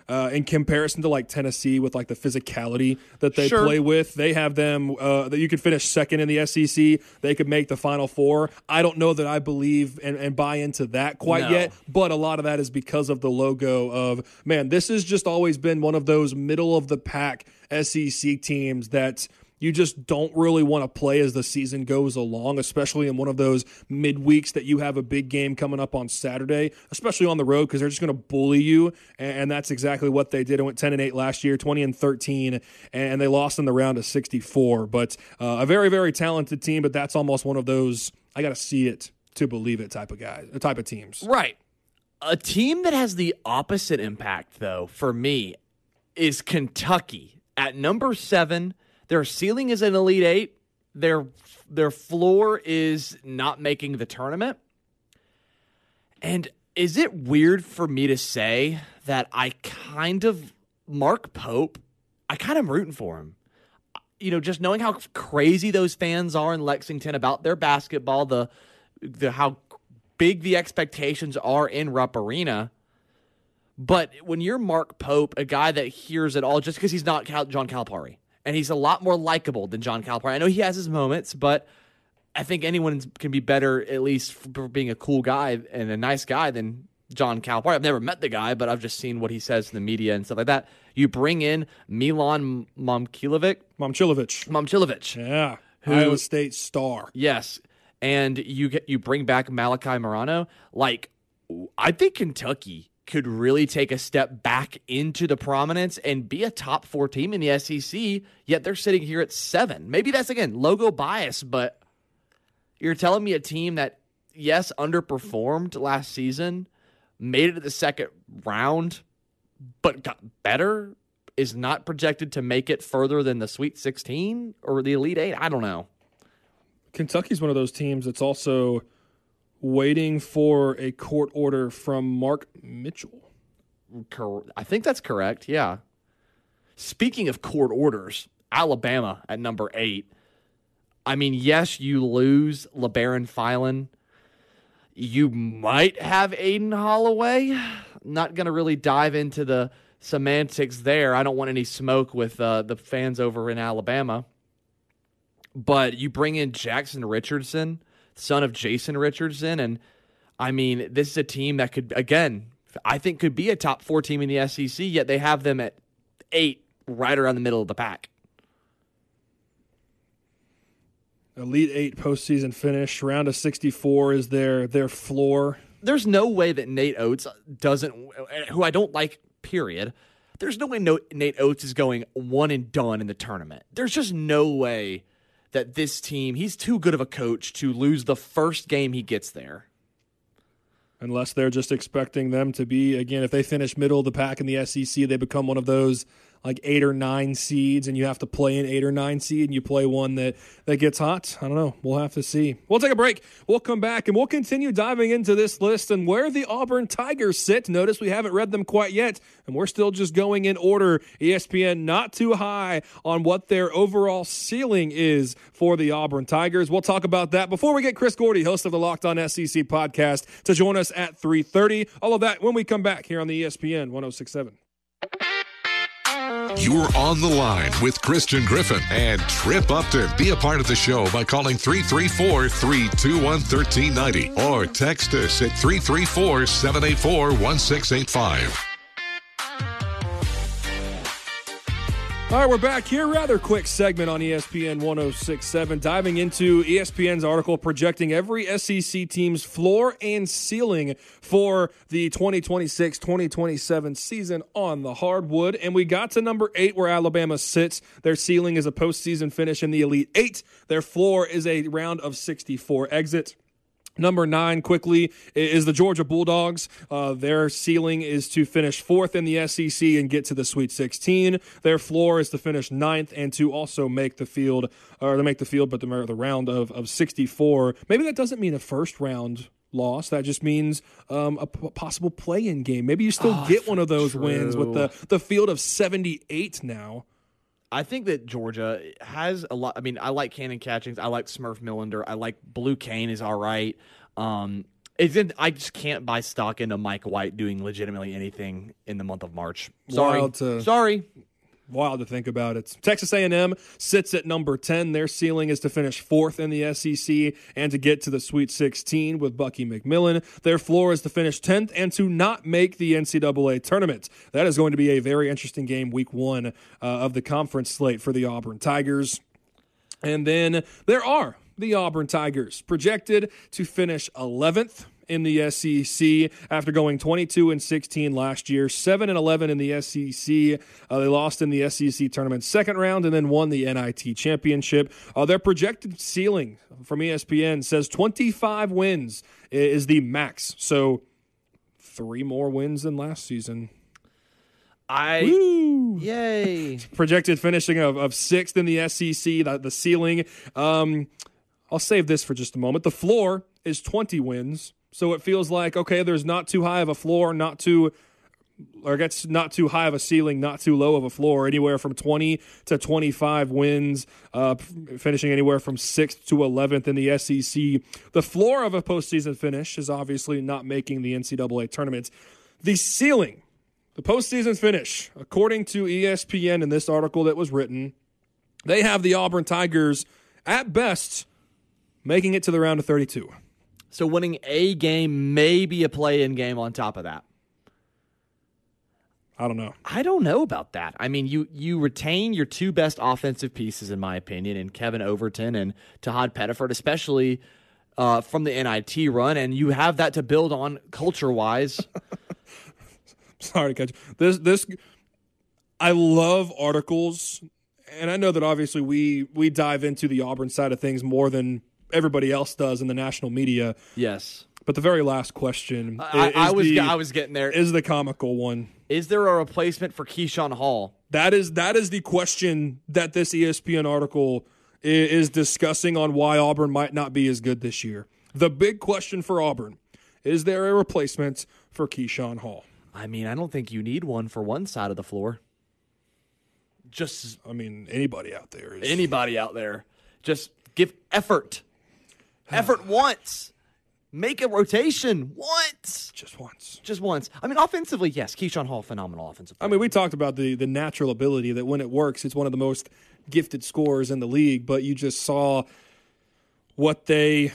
C: uh, in comparison to like Tennessee with like the physicality that they
D: Sure.
C: play with. They have them uh, that you could finish second in the S E C. They could make the Final Four. I don't know that I believe and, and buy into that quite
D: No.
C: yet, but a lot of that is because of the logo of, man, this has just always been one of those middle of the pack S E C teams that you just don't really want to play as the season goes along, especially in one of those midweeks that you have a big game coming up on Saturday, especially on the road, because they're just going to bully you, and that's exactly what they did. It went ten and eight last year, twenty and thirteen, and they lost in the round of sixty-four. But uh, a very, very talented team, but that's almost one of those I got to see it to believe it type of guys, type of teams.
D: Right. A team that has the opposite impact, though, for me, is Kentucky at number seven. Their ceiling is an Elite Eight. Their their floor is not making the tournament. And is it weird for me to say that I kind of, Mark Pope, I kind of am rooting for him. You know, just knowing how crazy those fans are in Lexington about their basketball, the the how big the expectations are in Rupp Arena. But when you're Mark Pope, a guy that hears it all just because he's not Cal- John Calipari, and he's a lot more likable than John Calipari. I know he has his moments, but I think anyone can be better, at least for being a cool guy and a nice guy, than John Calipari. I've never met the guy, but I've just seen what he says in the media and stuff like that. You bring in Milan Momcilovic.
C: Momcilovic.
D: Momcilovic.
C: Yeah.
D: Who-
C: Iowa State star.
D: Yes. And you get you bring back Malachi Morano. Like, I think Kentucky could really take a step back into the prominence and be a top four team in the S E C, yet they're sitting here at seven. Maybe that's, again, logo bias, but you're telling me a team that, yes, underperformed last season, made it to the second round, but got better, is not projected to make it further than the Sweet sixteen or the Elite Eight? I don't know.
C: Kentucky's one of those teams that's also waiting for a court order from Mark Mitchell.
D: Cor- I think that's correct, yeah. Speaking of court orders, Alabama at number eight. I mean, yes, you lose LeBaron Filan. You might have Aiden Holloway. Not going to really dive into the semantics there. I don't want any smoke with uh, the fans over in Alabama. But you bring in Jackson Richardson, son of Jason Richardson, and I mean, this is a team that could, again, I think could be a top four team in the S E C, yet they have them at eight, right around the middle of the pack.
C: Elite Eight postseason finish, round of sixty-four is their their floor.
D: There's no way that Nate Oates doesn't, who I don't like, period. There's no way no, Nate Oates is going one and done in the tournament. There's just no way that this team, he's too good of a coach to lose the first game he gets there.
C: Unless they're just expecting them to be, again, if they finish middle of the pack in the S E C, they become one of those like eight or nine seeds, and you have to play an eight or nine seed, and you play one that, that gets hot. I don't know. We'll have to see. We'll take a break. We'll come back, and we'll continue diving into this list and where the Auburn Tigers sit. Notice we haven't read them quite yet, and we're still just going in order. E S P N not too high on what their overall ceiling is for the Auburn Tigers. We'll talk about that before we get Chris Gordy, host of the Locked On S E C podcast, to join us at three thirty. All of that when we come back here on the E S P N one oh six point seven.
B: You're on the line with Christian Griffin and Trip Upton. Be a part of the show by calling three three four, three two one, one three nine zero or text us at three three four, seven eight four, one six eight five.
C: All right, we're back here. Rather quick segment on E S P N one oh six point seven, diving into E S P N's article projecting every S E C team's floor and ceiling for the twenty twenty-six twenty twenty-seven season on the hardwood. And we got to number eight, where Alabama sits. Their ceiling is a postseason finish in the Elite Eight. Their floor is a round of sixty-four exit. Number nine, quickly, is the Georgia Bulldogs. Uh, their ceiling is to finish fourth in the S E C and get to the Sweet sixteen. Their floor is to finish ninth and to also make the field, or to make the field, but the, the round of, of sixty-four. Maybe that doesn't mean a first round loss. That just means um, a p- possible play-in game. Maybe you still
D: Oh,
C: get one of those
D: true.
C: wins with the, the field of seventy-eight now.
D: I think that Georgia has a lot. I mean, I like Cannon Catchings. I like Smurf Millender. I like Blue Kane is all right. Um, It's in, I just can't buy stock into Mike White doing legitimately anything in the month of March. Sorry.
C: Wild to,
D: Sorry.
C: Wild to think about it. Texas A and M sits at number ten. Their ceiling is to finish fourth in the S E C and to get to the Sweet sixteen with Bucky McMillan. Their floor is to finish tenth and to not make the N C double A tournament. That is going to be a very interesting game week one uh, of the conference slate for the Auburn Tigers. And then there are the Auburn Tigers, projected to finish eleventh in the S E C after going twenty-two and sixteen last year, seven and eleven in the S E C. Uh, they lost in the S E C tournament second round and then won the N I T championship. Uh, their projected ceiling from E S P N says twenty-five wins is the max. So three more wins than last season.
D: I
C: Woo!
D: Yay.
C: Projected finishing of, of sixth in the S E C, the, the ceiling. Um, I'll save this for just a moment. The floor is twenty wins. So it feels like, okay, there's not too high of a floor, not too, or I guess not too high of a ceiling, not too low of a floor, anywhere from twenty to twenty-five wins, uh, finishing anywhere from sixth to eleventh in the S E C. The floor of a postseason finish is obviously not making the N C double A tournament. The ceiling, the postseason finish, according to E S P N in this article that was written, they have the Auburn Tigers, at best, making it to the round of thirty-two.
D: So winning a game, maybe a play-in game on top of that.
C: I don't know.
D: I don't know about that. I mean, you you retain your two best offensive pieces, in my opinion, in Kevin Overton and Tahad Pettiford, especially uh, from the N I T run, and you have that to build on culture-wise.
C: Sorry to catch you. This, this, I love articles, and I know that obviously we we dive into the Auburn side of things more than everybody else does in the national media.
D: Yes.
C: But the very last question
D: I,
C: is
D: I was
C: the,
D: I was getting there.
C: Is the comical one.
D: Is there a replacement for Keyshawn Hall?
C: That is that is the question that this E S P N article is, is discussing on why Auburn might not be as good this year. The big question for Auburn, is there a replacement for Keyshawn Hall?
D: I mean, I don't think you need one for one side of the floor. Just,
C: I mean, anybody out there. Is...
D: Anybody out there. Just give effort. Effort once. Make a rotation once.
C: Just once.
D: Just once. I mean, offensively, yes, Keyshawn Hall, phenomenal offensive player.
C: I mean, we talked about the the natural ability that when it works, it's one of the most gifted scorers in the league, but you just saw what they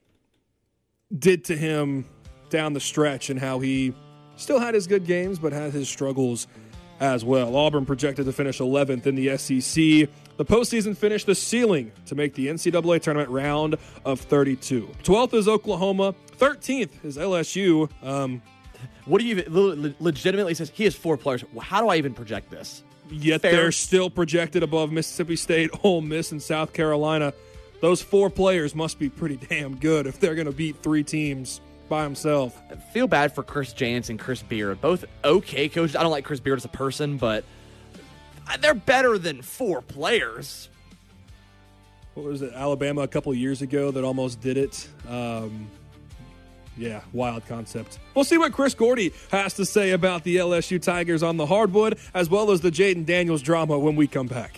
C: did to him down the stretch and how he still had his good games, but had his struggles as well. Auburn projected to finish eleventh in the S E C. The postseason finished the ceiling to make the N C double A tournament round of thirty-two. twelfth is Oklahoma. thirteenth is L S U. Um,
D: what do you even legitimately says he has four players? How do I even project this?
C: Yet
D: Fair.
C: They're still projected above Mississippi State, Ole Miss, and South Carolina. Those four players must be pretty damn good if they're going to beat three teams by himself.
D: I feel bad for Chris Jans and Chris Beard. Both okay coaches. I don't like Chris Beard as a person, but they're better than four players.
C: What was it, Alabama a couple years ago that almost did it? Um, yeah, wild concept. We'll see what Chris Gordy has to say about the L S U Tigers on the hardwood, as well as the Jaden Daniels drama when we come back.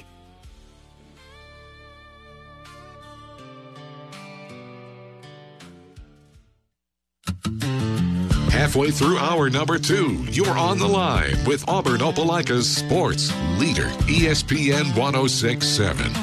B: Halfway through hour number two, you're on the line with Auburn Opelika's sports leader, E S P N one oh six point seven.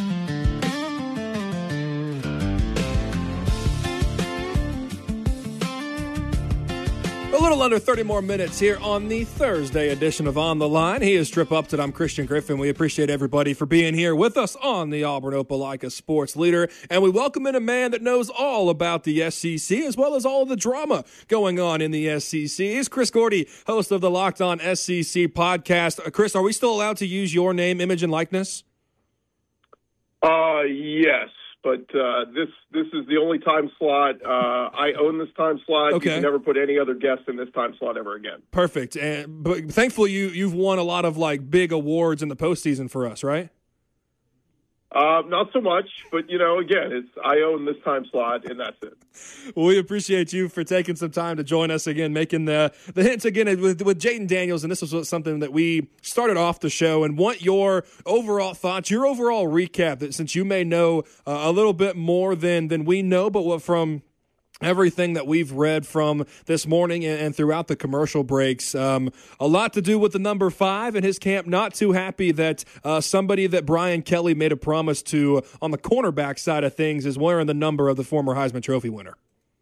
C: A little under thirty more minutes here on the Thursday edition of On the Line. He is Trip Upton. I'm Christian Griffin. We appreciate everybody for being here with us on the Auburn Opelika Sports Leader. And we welcome in a man that knows all about the S E C as well as all of the drama going on in the S E C. He's Chris Gordy, host of the Locked On S E C podcast. Uh, Chris, are we still allowed to use your name, image, and likeness?
M: Uh, yes. But uh, this this is the only time slot. Uh, I own this time slot.
C: Okay.
M: You can never put any other guest in this time slot ever again.
C: Perfect. And but thankfully, you you've won a lot of like big awards in the postseason for us, right?
M: Uh, not so much, but you know, again, it's I own this time slot, and that's it.
C: Well, we appreciate you for taking some time to join us again, making the the hints again with with Jaden Daniels, and this was something that we started off the show, and want your overall thoughts, your overall recap. That since you may know uh, a little bit more than than we know, but what from everything that we've read from this morning and, and throughout the commercial breaks. Um, a lot to do with the number five and his camp. Not too happy that uh, somebody that Brian Kelly made a promise to on the cornerback side of things is wearing the number of the former Heisman Trophy winner.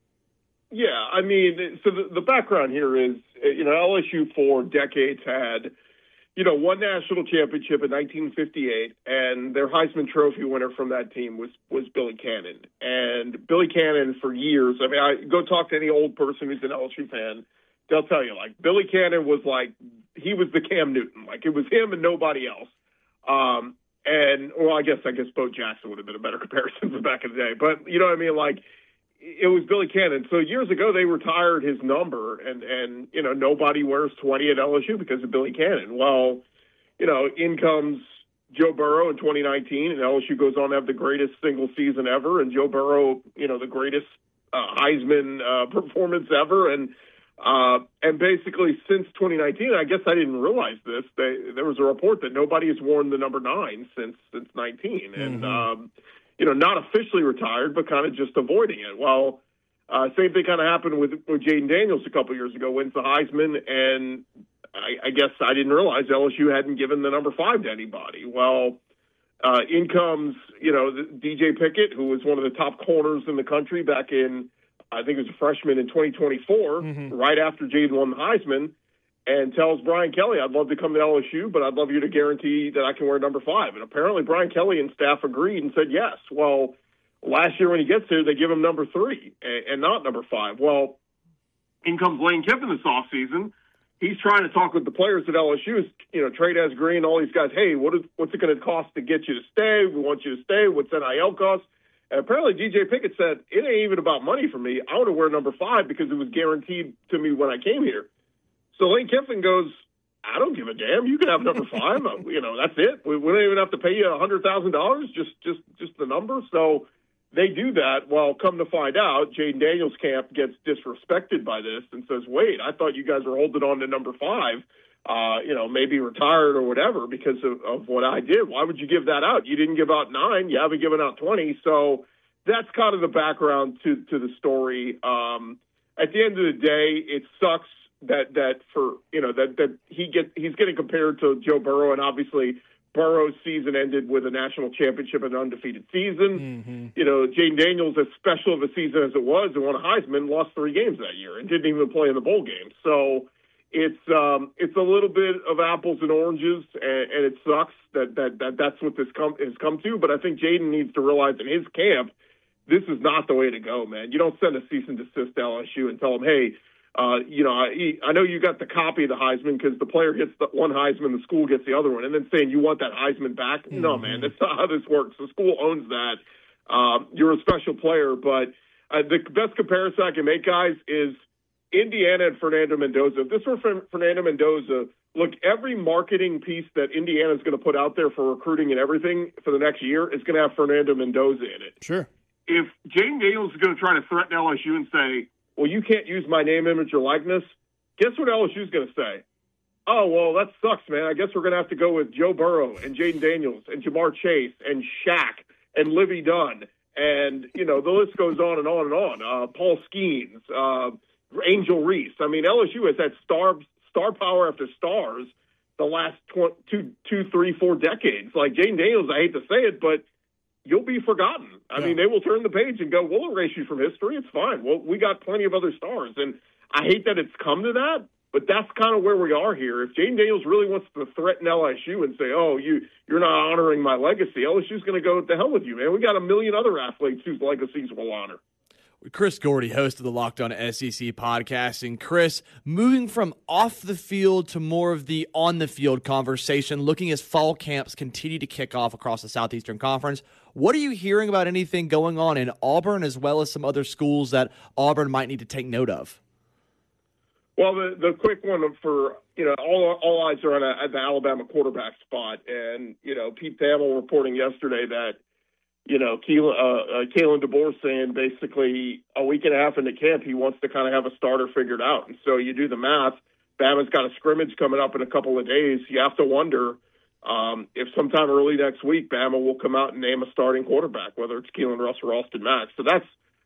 M: Yeah, I mean, so the, the background here is, you know, L S U for decades had, you know, one national championship in nineteen fifty-eight, and their Heisman Trophy winner from that team was was Billy Cannon. And Billy Cannon for years, I mean, I go talk to any old person who's an L S U fan, they'll tell you, like, Billy Cannon was like, he was the Cam Newton. Like, it was him and nobody else. Um, and, well, I guess, I guess Bo Jackson would have been a better comparison from back in the day. But, you know what I mean? Like, it was Billy Cannon. So years ago, they retired his number, and, and you know, nobody wears twenty at L S U because of Billy Cannon. Well, you know, in comes Joe Burrow in twenty nineteen, and L S U goes on to have the greatest single season ever, and Joe Burrow, you know, the greatest uh, Heisman uh, performance ever. And uh, and basically since twenty nineteen, I guess I didn't realize this, they, there was a report that nobody has worn the number nine since since nineteen. Mm-hmm. And, um, you know, not officially retired, but kind of just avoiding it. Well, uh, same thing kind of happened with, with Jaden Daniels a couple years ago, wins the Heisman, and I, I guess I didn't realize L S U hadn't given the number five to anybody. Well, uh, in comes, you know, D J Pickett, who was one of the top corners in the country back in, I think it was a freshman in twenty twenty-four, mm-hmm. right after Jaden won the Heisman, and tells Brian Kelly, I'd love to come to L S U, but I'd love you to guarantee that I can wear number five. And apparently Brian Kelly and staff agreed and said yes. Well, last year when he gets here, they give him number three and, and not number five. Well, in comes Lane Kiffin this offseason. He's trying to talk with the players at L S U, you know, Trey Des Green, all these guys, hey, what is, what's it going to cost to get you to stay? We want you to stay. What's N I L cost? And apparently D J Pickett said, it ain't even about money for me. I want to wear number five because it was guaranteed to me when I came here. So Lane Kiffin goes, I don't give a damn. You can have number five. you know, that's it. We, we don't even have to pay you one hundred thousand dollars, just just just the number. So they do that. Well, come to find out, Jaden Daniels' camp gets disrespected by this and says, wait, I thought you guys were holding on to number five, uh, you know, maybe retired or whatever because of, of what I did. Why would you give that out? You didn't give out nine. You haven't given out twenty. So that's kind of the background to, to the story. Um, at the end of the day, it sucks that that for you know that that he get he's getting compared to Joe Burrow, and obviously Burrow's season ended with a national championship and an undefeated season. Mm-hmm. You know, Jaden Daniels, as special of a season as it was, and won a Heisman, lost three games that year and didn't even play in the bowl game. So it's um, it's a little bit of apples and oranges, and, and it sucks that, that that that's what this come, has come to. But I think Jaden needs to realize in his camp, this is not the way to go, man. You don't send a cease and desist to L S U and tell them, hey, Uh, you know, I, I know you got the copy of the Heisman because the player gets the one Heisman, the school gets the other one, and then saying you want that Heisman back. Mm-hmm. No, man, that's not how this works. The school owns that. Um, you're a special player, but uh, the best comparison I can make, guys, is Indiana and Fernando Mendoza. If this were Fernando Mendoza, look, every marketing piece that Indiana is going to put out there for recruiting and everything for the next year is going to have Fernando Mendoza in it.
C: Sure.
M: If Jaden Daniels is going to try to threaten L S U and say, well, you can't use my name, image, or likeness, guess what L S U is going to say? Oh, well, that sucks, man. I guess we're going to have to go with Joe Burrow and Jaden Daniels and Jamar Chase and Shaq and Livy Dunn. And, you know, the list goes on and on and on. Uh, Paul Skeens, uh, Angel Reese. I mean, L S U has had star star power after stars the last tw- two, two, three, four decades. Like Jaden Daniels, I hate to say it, but you'll be forgotten. I yeah. mean, they will turn the page and go, we'll erase you from history. It's fine. Well, we got plenty of other stars. And I hate that it's come to that, but that's kind of where we are here. If Jaden Daniels really wants to threaten L S U and say, oh, you, you're not honoring my legacy, L S U's going to go, to hell with you, man. We got a million other athletes whose legacies we'll honor.
D: Chris Gordy, host of the Locked On S E C podcast. And Chris, moving from off the field to more of the on the field conversation, looking as fall camps continue to kick off across the Southeastern Conference, what are you hearing about anything going on in Auburn as well as some other schools that Auburn might need to take note of?
M: Well, the, the quick one for, you know, all all eyes are on a, at the Alabama quarterback spot. And, you know, Pete Thamel reporting yesterday that, you know, Keelan, uh, uh, Kalen DeBoer saying basically a week and a half into camp, he wants to kind of have a starter figured out. And so you do the math. Bama's got a scrimmage coming up in a couple of days. You have to wonder um, if sometime early next week, Bama will come out and name a starting quarterback, whether it's Keelan Russ or Austin Mack. So that's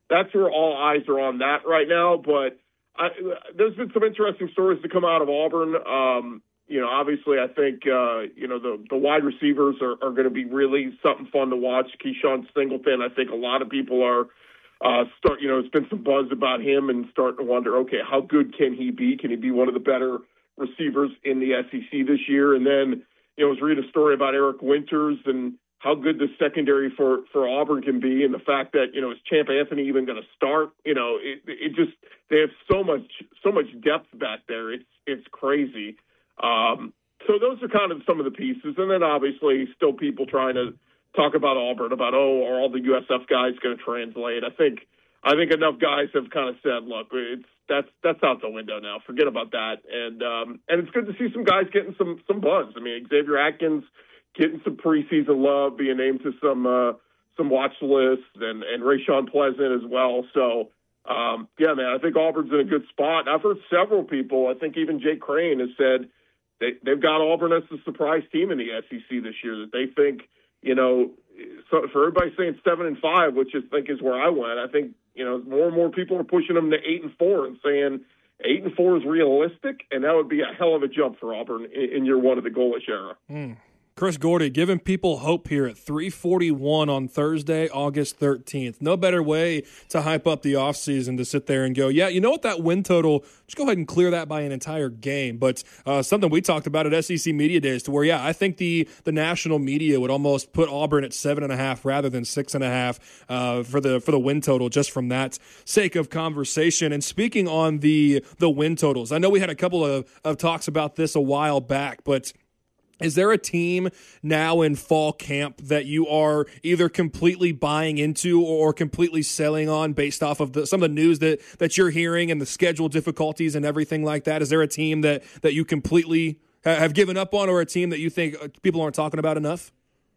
M: that's where all eyes are on that right now. But I, there's been some interesting stories to come out of Auburn. Um, you know, obviously, I think uh, you know the the wide receivers are, are going to be really something fun to watch. Keyshawn Singleton, I think a lot of people are uh, start. You know, it's been some buzz about him and starting to wonder, okay, how good can he be? Can he be one of the better receivers in the S E C this year? And then, you know, I was reading a story about Eric Winters and how good the secondary for, for Auburn can be, and the fact that, you know, is Champ Anthony even going to start? You know, it, it just, they have so much, so much depth back there. It's, it's crazy. Um, so those are kind of some of the pieces. And then obviously still people trying to talk about Auburn, about, oh, are all the U S F guys going to translate? I think, I think enough guys have kind of said, look, it's, that's, that's out the window now. Forget about that. And, um, and it's good to see some guys getting some, some buzz. I mean, Xavier Atkins getting some preseason love, being named to some, uh, some watch lists, and, and Rayshawn Pleasant as well. So, um, yeah, man, I think Auburn's in a good spot. And I've heard several people, I think even Jake Crane has said they, they've got Auburn as the surprise team in the S E C this year, that they think, you know, so for everybody saying seven and five, which I think is where I went, I think, you know, more and more people are pushing them to eight and four and saying eight and four is realistic, and that would be a hell of a jump for Auburn in, in year one of the goalless era.
C: Mm. Chris Gordy giving people hope here at three forty-one on Thursday, August thirteenth. No better way to hype up the offseason to sit there and go, yeah, you know what, that win total, just go ahead and clear that by an entire game. But uh, something we talked about at S E C Media Days, to where, yeah, I think the the national media would almost put Auburn at seven and a half rather than six and a half uh, for the for the win total, just from that sake of conversation. And speaking on the the win totals, I know we had a couple of, of talks about this a while back, but is there a team now in fall camp that you are either completely buying into or completely selling on based off of the, some of the news that, that you're hearing and the schedule difficulties and everything like that? Is there a team that, that you completely have given up on, or a team that you think people aren't talking about enough?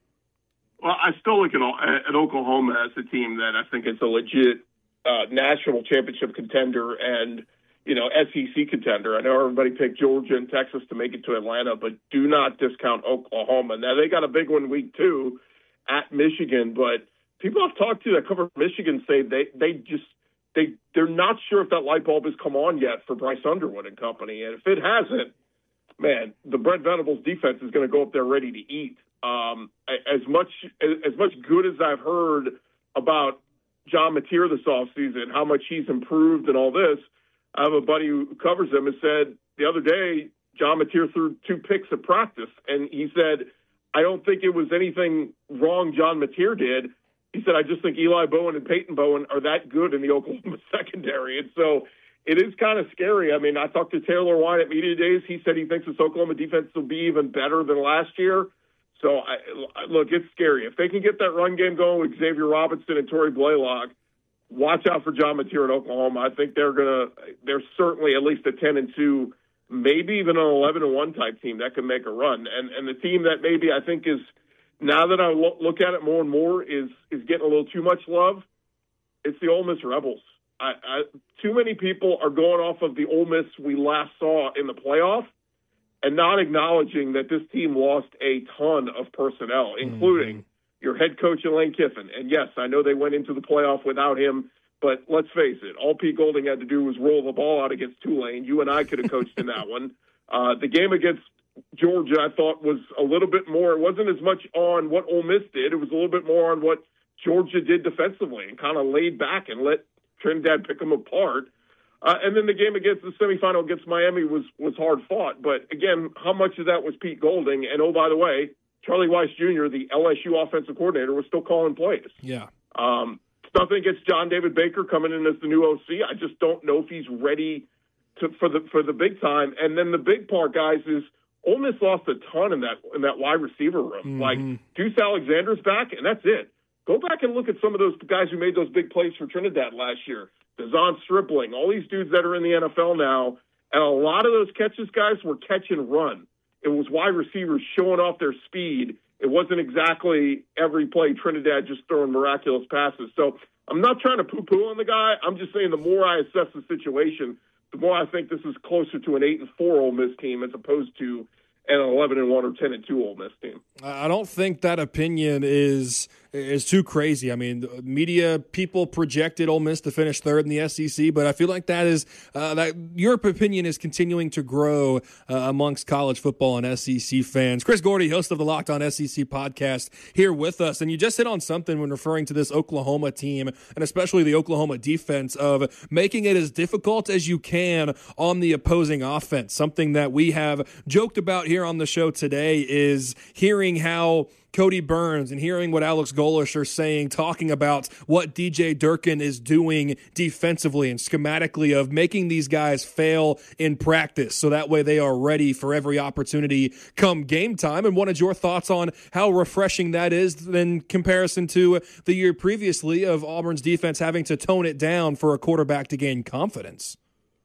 M: Well, I still look at, at Oklahoma as a team that I think is a legit uh, national championship contender and, you know, S E C contender. I know everybody picked Georgia and Texas to make it to Atlanta, but do not discount Oklahoma. Now, they got a big one week two at Michigan, but people I've talked to that cover Michigan say they, they just, they, they're not sure if that light bulb has come on yet for Bryce Underwood and company. And if it hasn't, man, the Brent Venables defense is going to go up there ready to eat. Um, as much, as much good as I've heard about John Mateer this offseason, how much he's improved and all this, I have a buddy who covers him and said the other day, John Mateer threw two picks at practice. And he said, I don't think it was anything wrong John Mateer did. He said, I just think Eli Bowen and Peyton Bowen are that good in the Oklahoma secondary. And so it is kind of scary. I mean, I talked to Taylor Wine at Media Days. He said he thinks this Oklahoma defense will be even better than last year. So, I, look, it's scary. If they can get that run game going with Xavier Robinson and Torrey Blaylock, watch out for John Mateer in Oklahoma. I think they're gonna. They're certainly at least a ten and two, maybe even an eleven and one type team that can make a run. And and the team that maybe I think is, now that I lo- look at it more and more, is is getting a little too much love. It's the Ole Miss Rebels. I, I, too many people are going off of the Ole Miss we last saw in the playoff, and not acknowledging that this team lost a ton of personnel, including. Mm-hmm. Your head coach, Lane Kiffin. And yes, I know they went into the playoff without him, but let's face it, all Pete Golding had to do was roll the ball out against Tulane. You and I could have coached in that one. Uh, the game against Georgia, I thought, was a little bit more, it wasn't as much on what Ole Miss did. It was a little bit more on what Georgia did defensively and kind of laid back and let Trinidad pick them apart. Uh, and then the game against the semifinal against Miami was, was hard fought. But again, how much of that was Pete Golding? And oh, by the way, Charlie Weiss Junior, the L S U offensive coordinator, was still calling plays.
C: Yeah.
M: Um, it's nothing against John David Baker coming in as the new O C. I just don't know if he's ready to, for the for the big time. And then the big part, guys, is Ole Miss lost a ton in that in that wide receiver room. Mm-hmm. Like Deuce Alexander's back, and that's it. Go back and look at some of those guys who made those big plays for Trinidad last year. Dazon Stripling, all these dudes that are in the N F L now, and a lot of those catches, guys, were catch and run. It was wide receivers showing off their speed. It wasn't exactly every play Trinidad just throwing miraculous passes. So I'm not trying to poo-poo on the guy. I'm just saying the more I assess the situation, the more I think this is closer to an eight and four Ole Miss team as opposed to an eleven and one or ten and two Ole Miss team.
C: I don't think that opinion is is too crazy. I mean, media people projected Ole Miss to finish third in the S E C, but I feel like that is uh, that your opinion is continuing to grow uh, amongst college football and S E C fans. Chris Gordy, host of the Locked On S E C podcast, here with us, and you just hit on something when referring to this Oklahoma team and especially the Oklahoma defense of making it as difficult as you can on the opposing offense. Something that we have joked about here on the show today is hearing how Cody Burns and hearing what Alex Golesh are saying, talking about what D J Durkin is doing defensively and schematically of making these guys fail in practice so that way they are ready for every opportunity come game time. And what is your thoughts on how refreshing that is in comparison to the year previously of Auburn's defense having to tone it down for a quarterback to gain confidence?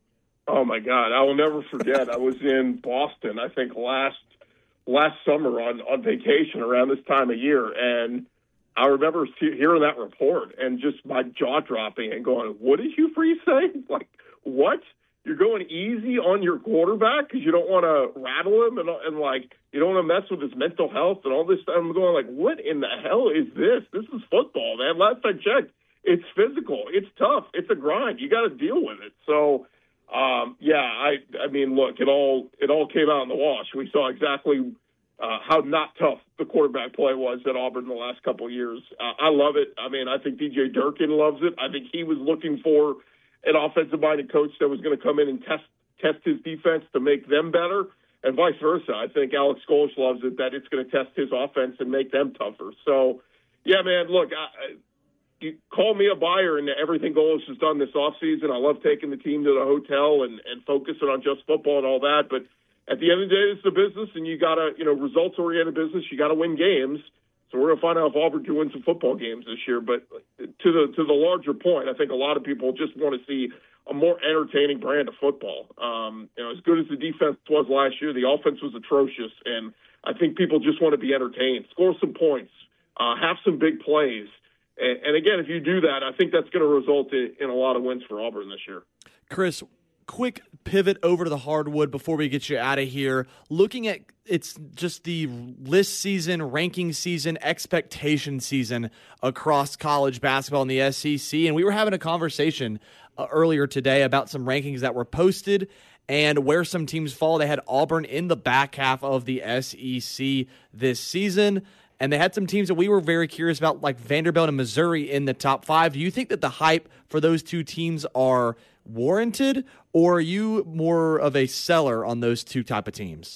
M: Oh, my God. I will never forget. I was in Boston, I think, last last summer on, on vacation around this time of year, and I remember hearing that report and just my jaw dropping and going, what did Hugh Freeze say? Like, what? You're going easy on your quarterback because you don't want to rattle him and, and, like, you don't want to mess with his mental health and all this stuff. I'm going, like, what in the hell is this? This is football, man. Last I checked, it's physical. It's tough. It's a grind. You got to deal with it. So, Um, yeah, I, I mean, look, it all, it all came out in the wash. We saw exactly uh, how not tough the quarterback play was at Auburn in the last couple of years. Uh, I love it. I mean, I think D J Durkin loves it. I think he was looking for an offensive-minded coach that was going to come in and test, test his defense to make them better, and vice versa. I think Alex Golesh loves it, that it's going to test his offense and make them tougher. So, yeah, man, look, I, you call me a buyer in everything Golesh has done this offseason. I love taking the team to the hotel and, and focusing on just football and all that. But at the end of the day, it's a business, and you got to, you know, results-oriented business. You got to win games. So we're going to find out if Auburn can win some football games this year. But to the to the larger point, I think a lot of people just want to see a more entertaining brand of football. Um, you know, as good as the defense was last year, the offense was atrocious, and I think people just want to be entertained, score some points, uh, have some big plays. And again, if you do that, I think that's going to result in, in a lot of wins for Auburn this year.
D: Chris, quick pivot over to the hardwood before we get you out of here. Looking at it's just the list season, ranking season, expectation season across college basketball in the S E C. And we were having a conversation uh, earlier today about some rankings that were posted and where some teams fall. They had Auburn in the back half of the S E C this season. And they had some teams that we were very curious about, like Vanderbilt and Missouri in the top five. Do you think that the hype for those two teams are warranted, or are you more of a seller on those two type of teams?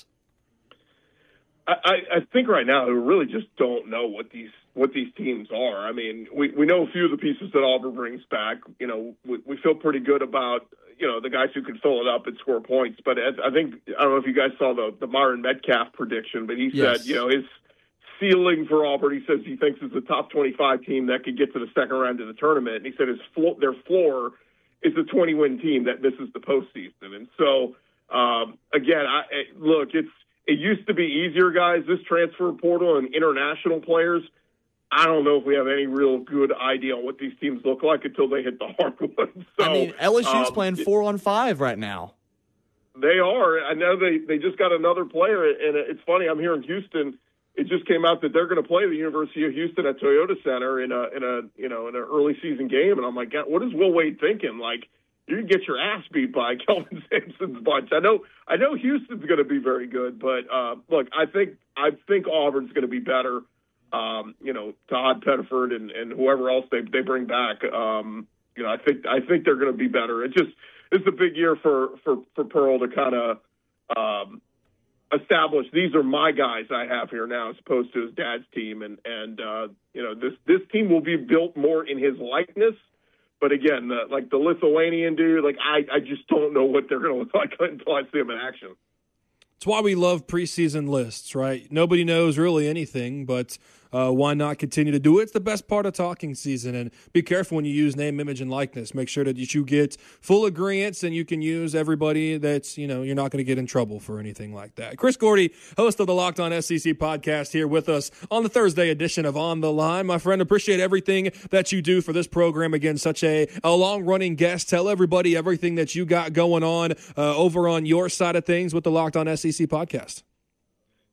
M: I, I think right now we really just don't know what these what these teams are. I mean, we, we know a few of the pieces that Auburn brings back. You know, we, we feel pretty good about, you know, the guys who can fill it up and score points. But I think, I don't know if you guys saw the, the Myron Metcalf prediction, but he
D: yes.
M: said, you know, his ceiling for Auburn, he says he thinks is a top twenty-five team that could get to the second round of the tournament. And he said his flo- their floor is a twenty-win team that misses the postseason. And so, um, again, I, look, it's it used to be easier, guys, this transfer portal and international players. I don't know if we have any real good idea on what these teams look like until they hit the hardwood. So,
D: I mean, L S U's
M: um,
D: playing four on five right now.
M: They are. I know they, they just got another player, and it's funny, I'm here in Houston. It just came out that they're going to play the University of Houston at Toyota Center in a in a you know in an early season game, and I'm like, God, what is Will Wade thinking? Like, you can get your ass beat by Kelvin Sampson's bunch. I know I know Houston's going to be very good, but uh, look, I think I think Auburn's going to be better. Um, you know, Todd Pettiford and, and whoever else they they bring back. Um, you know, I think I think they're going to be better. It just it's a big year for for for Pearl to kind of. Um, establish these are my guys I have here now as opposed to his dad's team, and and uh you know this this team will be built more in his likeness, but again the, like the Lithuanian dude, like I I just don't know what they're gonna look like until I see them in action.
C: It's why we love preseason lists, right? Nobody knows really anything, but uh, why not continue to do it? It's the best part of talking season, and be careful when you use name, image, and likeness. Make sure that you get full agreements and you can use everybody that's, you know, you're not going to get in trouble for anything like that. Chris Gordy, host of the Locked On S E C podcast, here with us on the Thursday edition of On the Line. My friend, appreciate everything that you do for this program. Again, such a, a long-running guest. Tell everybody everything that you got going on uh, over on your side of things with the Locked On S E C podcast.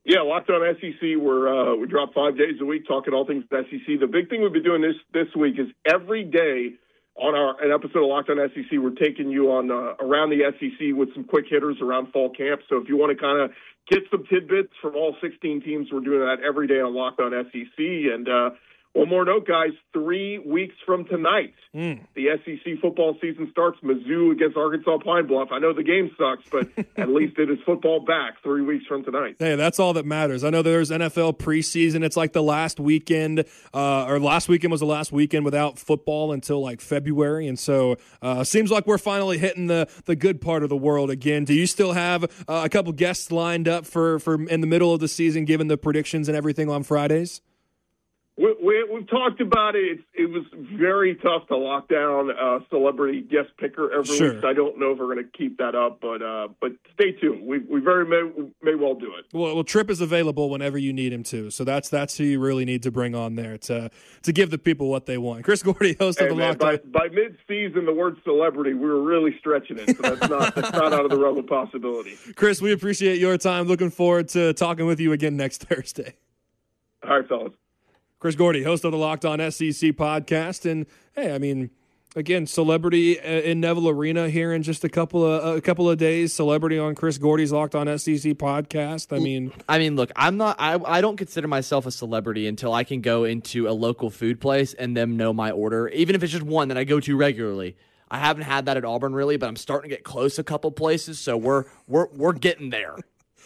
M: Yeah, Locked On S E C. We're uh, we drop five days a week talking all things S E C. The big thing we've been doing this this week is every day on our an episode of Locked On S E C, we're taking you on uh, around the S E C with some quick hitters around fall camp. So if you want to kind of get some tidbits from all sixteen teams, we're doing that every day on Locked On S E C. And uh, one more note, guys, three weeks from tonight, mm. the S E C football season starts. Mizzou against Arkansas Pine Bluff. I know the game sucks, but at least it is football back three weeks from tonight.
C: Hey, that's all that matters. I know there's N F L preseason. It's like the last weekend, uh, or last weekend was the last weekend without football until like February. And so uh seems like we're finally hitting the, the good part of the world again. Do you still have uh, a couple guests lined up for, for in the middle of the season, given the predictions and everything on Fridays?
M: We, we, we've talked about it. It's, it was very tough to lock down a celebrity guest picker every
C: Sure.
M: week. So I don't know if we're going to keep that up, but uh, but stay tuned. We we very may, may well do it.
C: Well, well, Tripp is available whenever you need him to, so that's that's who you really need to bring on there to to give the people what they want. Chris Gordy, host
M: Hey,
C: of the
M: man,
C: Locked
M: by,
C: On.
M: by mid-season, the word celebrity, we were really stretching it. So that's not that's not out of the realm of possibility.
C: Chris, we appreciate your time. Looking forward to talking with you again next Thursday.
M: All right, fellas.
C: Chris Gordy, host of the Locked On S E C podcast, and hey, I mean, again, celebrity in Neville Arena here in just a couple of a couple of days. Celebrity on Chris Gordy's Locked On S E C podcast. I mean,
D: I mean, look, I'm not. I I don't consider myself a celebrity until I can go into a local food place and them know my order, even if it's just one that I go to regularly. I haven't had that at Auburn really, but I'm starting to get close a couple places, so we're we're we're getting there.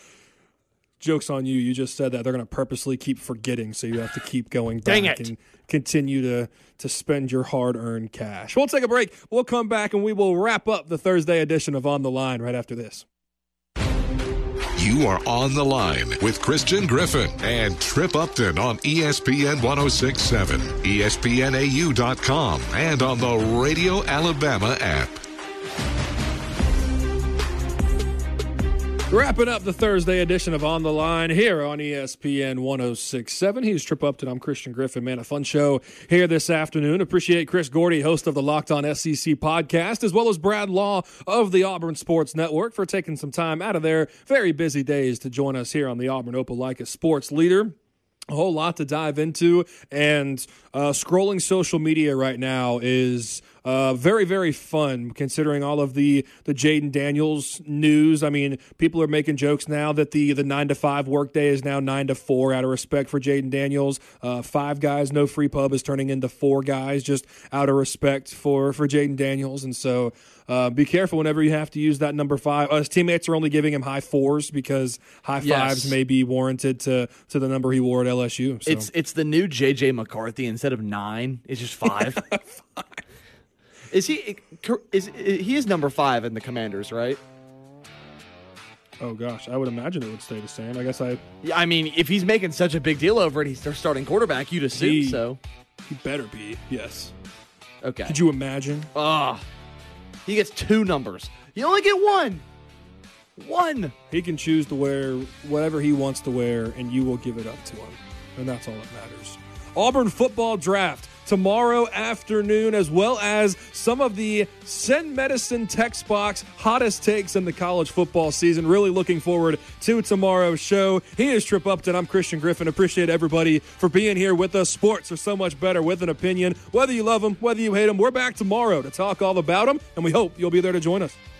C: Joke's on you. You just said that. They're going to purposely keep forgetting, so you have to keep going
D: Dang
C: back
D: it.
C: and continue to, to spend your hard-earned cash. We'll take a break. We'll come back, and we will wrap up the Thursday edition of On the Line right after this.
B: You are on the line with Christian Griffin and Trip Upton on E S P N ten sixty-seven, E S P N A U dot com, and on the Radio Alabama app.
C: Wrapping up the Thursday edition of On the Line here on E S P N ten sixty-seven. He's Trip Upton. I'm Christian Griffin. Man, a fun show here this afternoon. Appreciate Chris Gordy, host of the Locked On S E C podcast, as well as Brad Law of the Auburn Sports Network, for taking some time out of their very busy days to join us here on the Auburn Opelika Sports Leader. A whole lot to dive into, and uh, scrolling social media right now is uh, very, very fun, considering all of the, the Jaden Daniels news. I mean, people are making jokes now that the, the nine to five workday is now nine to four out of respect for Jaden Daniels. Uh, five guys, no free pub is turning into four guys just out of respect for, for Jaden Daniels. And so uh, be careful whenever you have to use that number five. Uh, his teammates are only giving him high fours because high
D: Yes.
C: fives may be warranted to, to the number he wore at L S U. So.
D: It's it's the new J J McCarthy. Instead of nine, it's just five. five. Is he is he is number five in the Commanders, right?
C: Oh gosh, I would imagine it would stay the same. I guess I.
D: Yeah, I mean, if he's making such a big deal over it, he's their starting quarterback. You'd assume
C: He-
D: so.
C: He better be. Yes.
D: Okay.
C: Could you imagine?
D: Ah, he gets two numbers. You only get one. One.
C: He can choose to wear whatever he wants to wear, and you will give it up to him. And that's all that matters. Auburn football draft tomorrow afternoon, as well as some of the Send Medicine text box hottest takes in the college football season. Really looking forward to tomorrow's show. He is Trip Upton. I'm Christian Griffin. Appreciate everybody for being here with us. Sports are so much better with an opinion. Whether you love them, whether you hate them, we're back tomorrow to talk all about them, and we hope you'll be there to join us.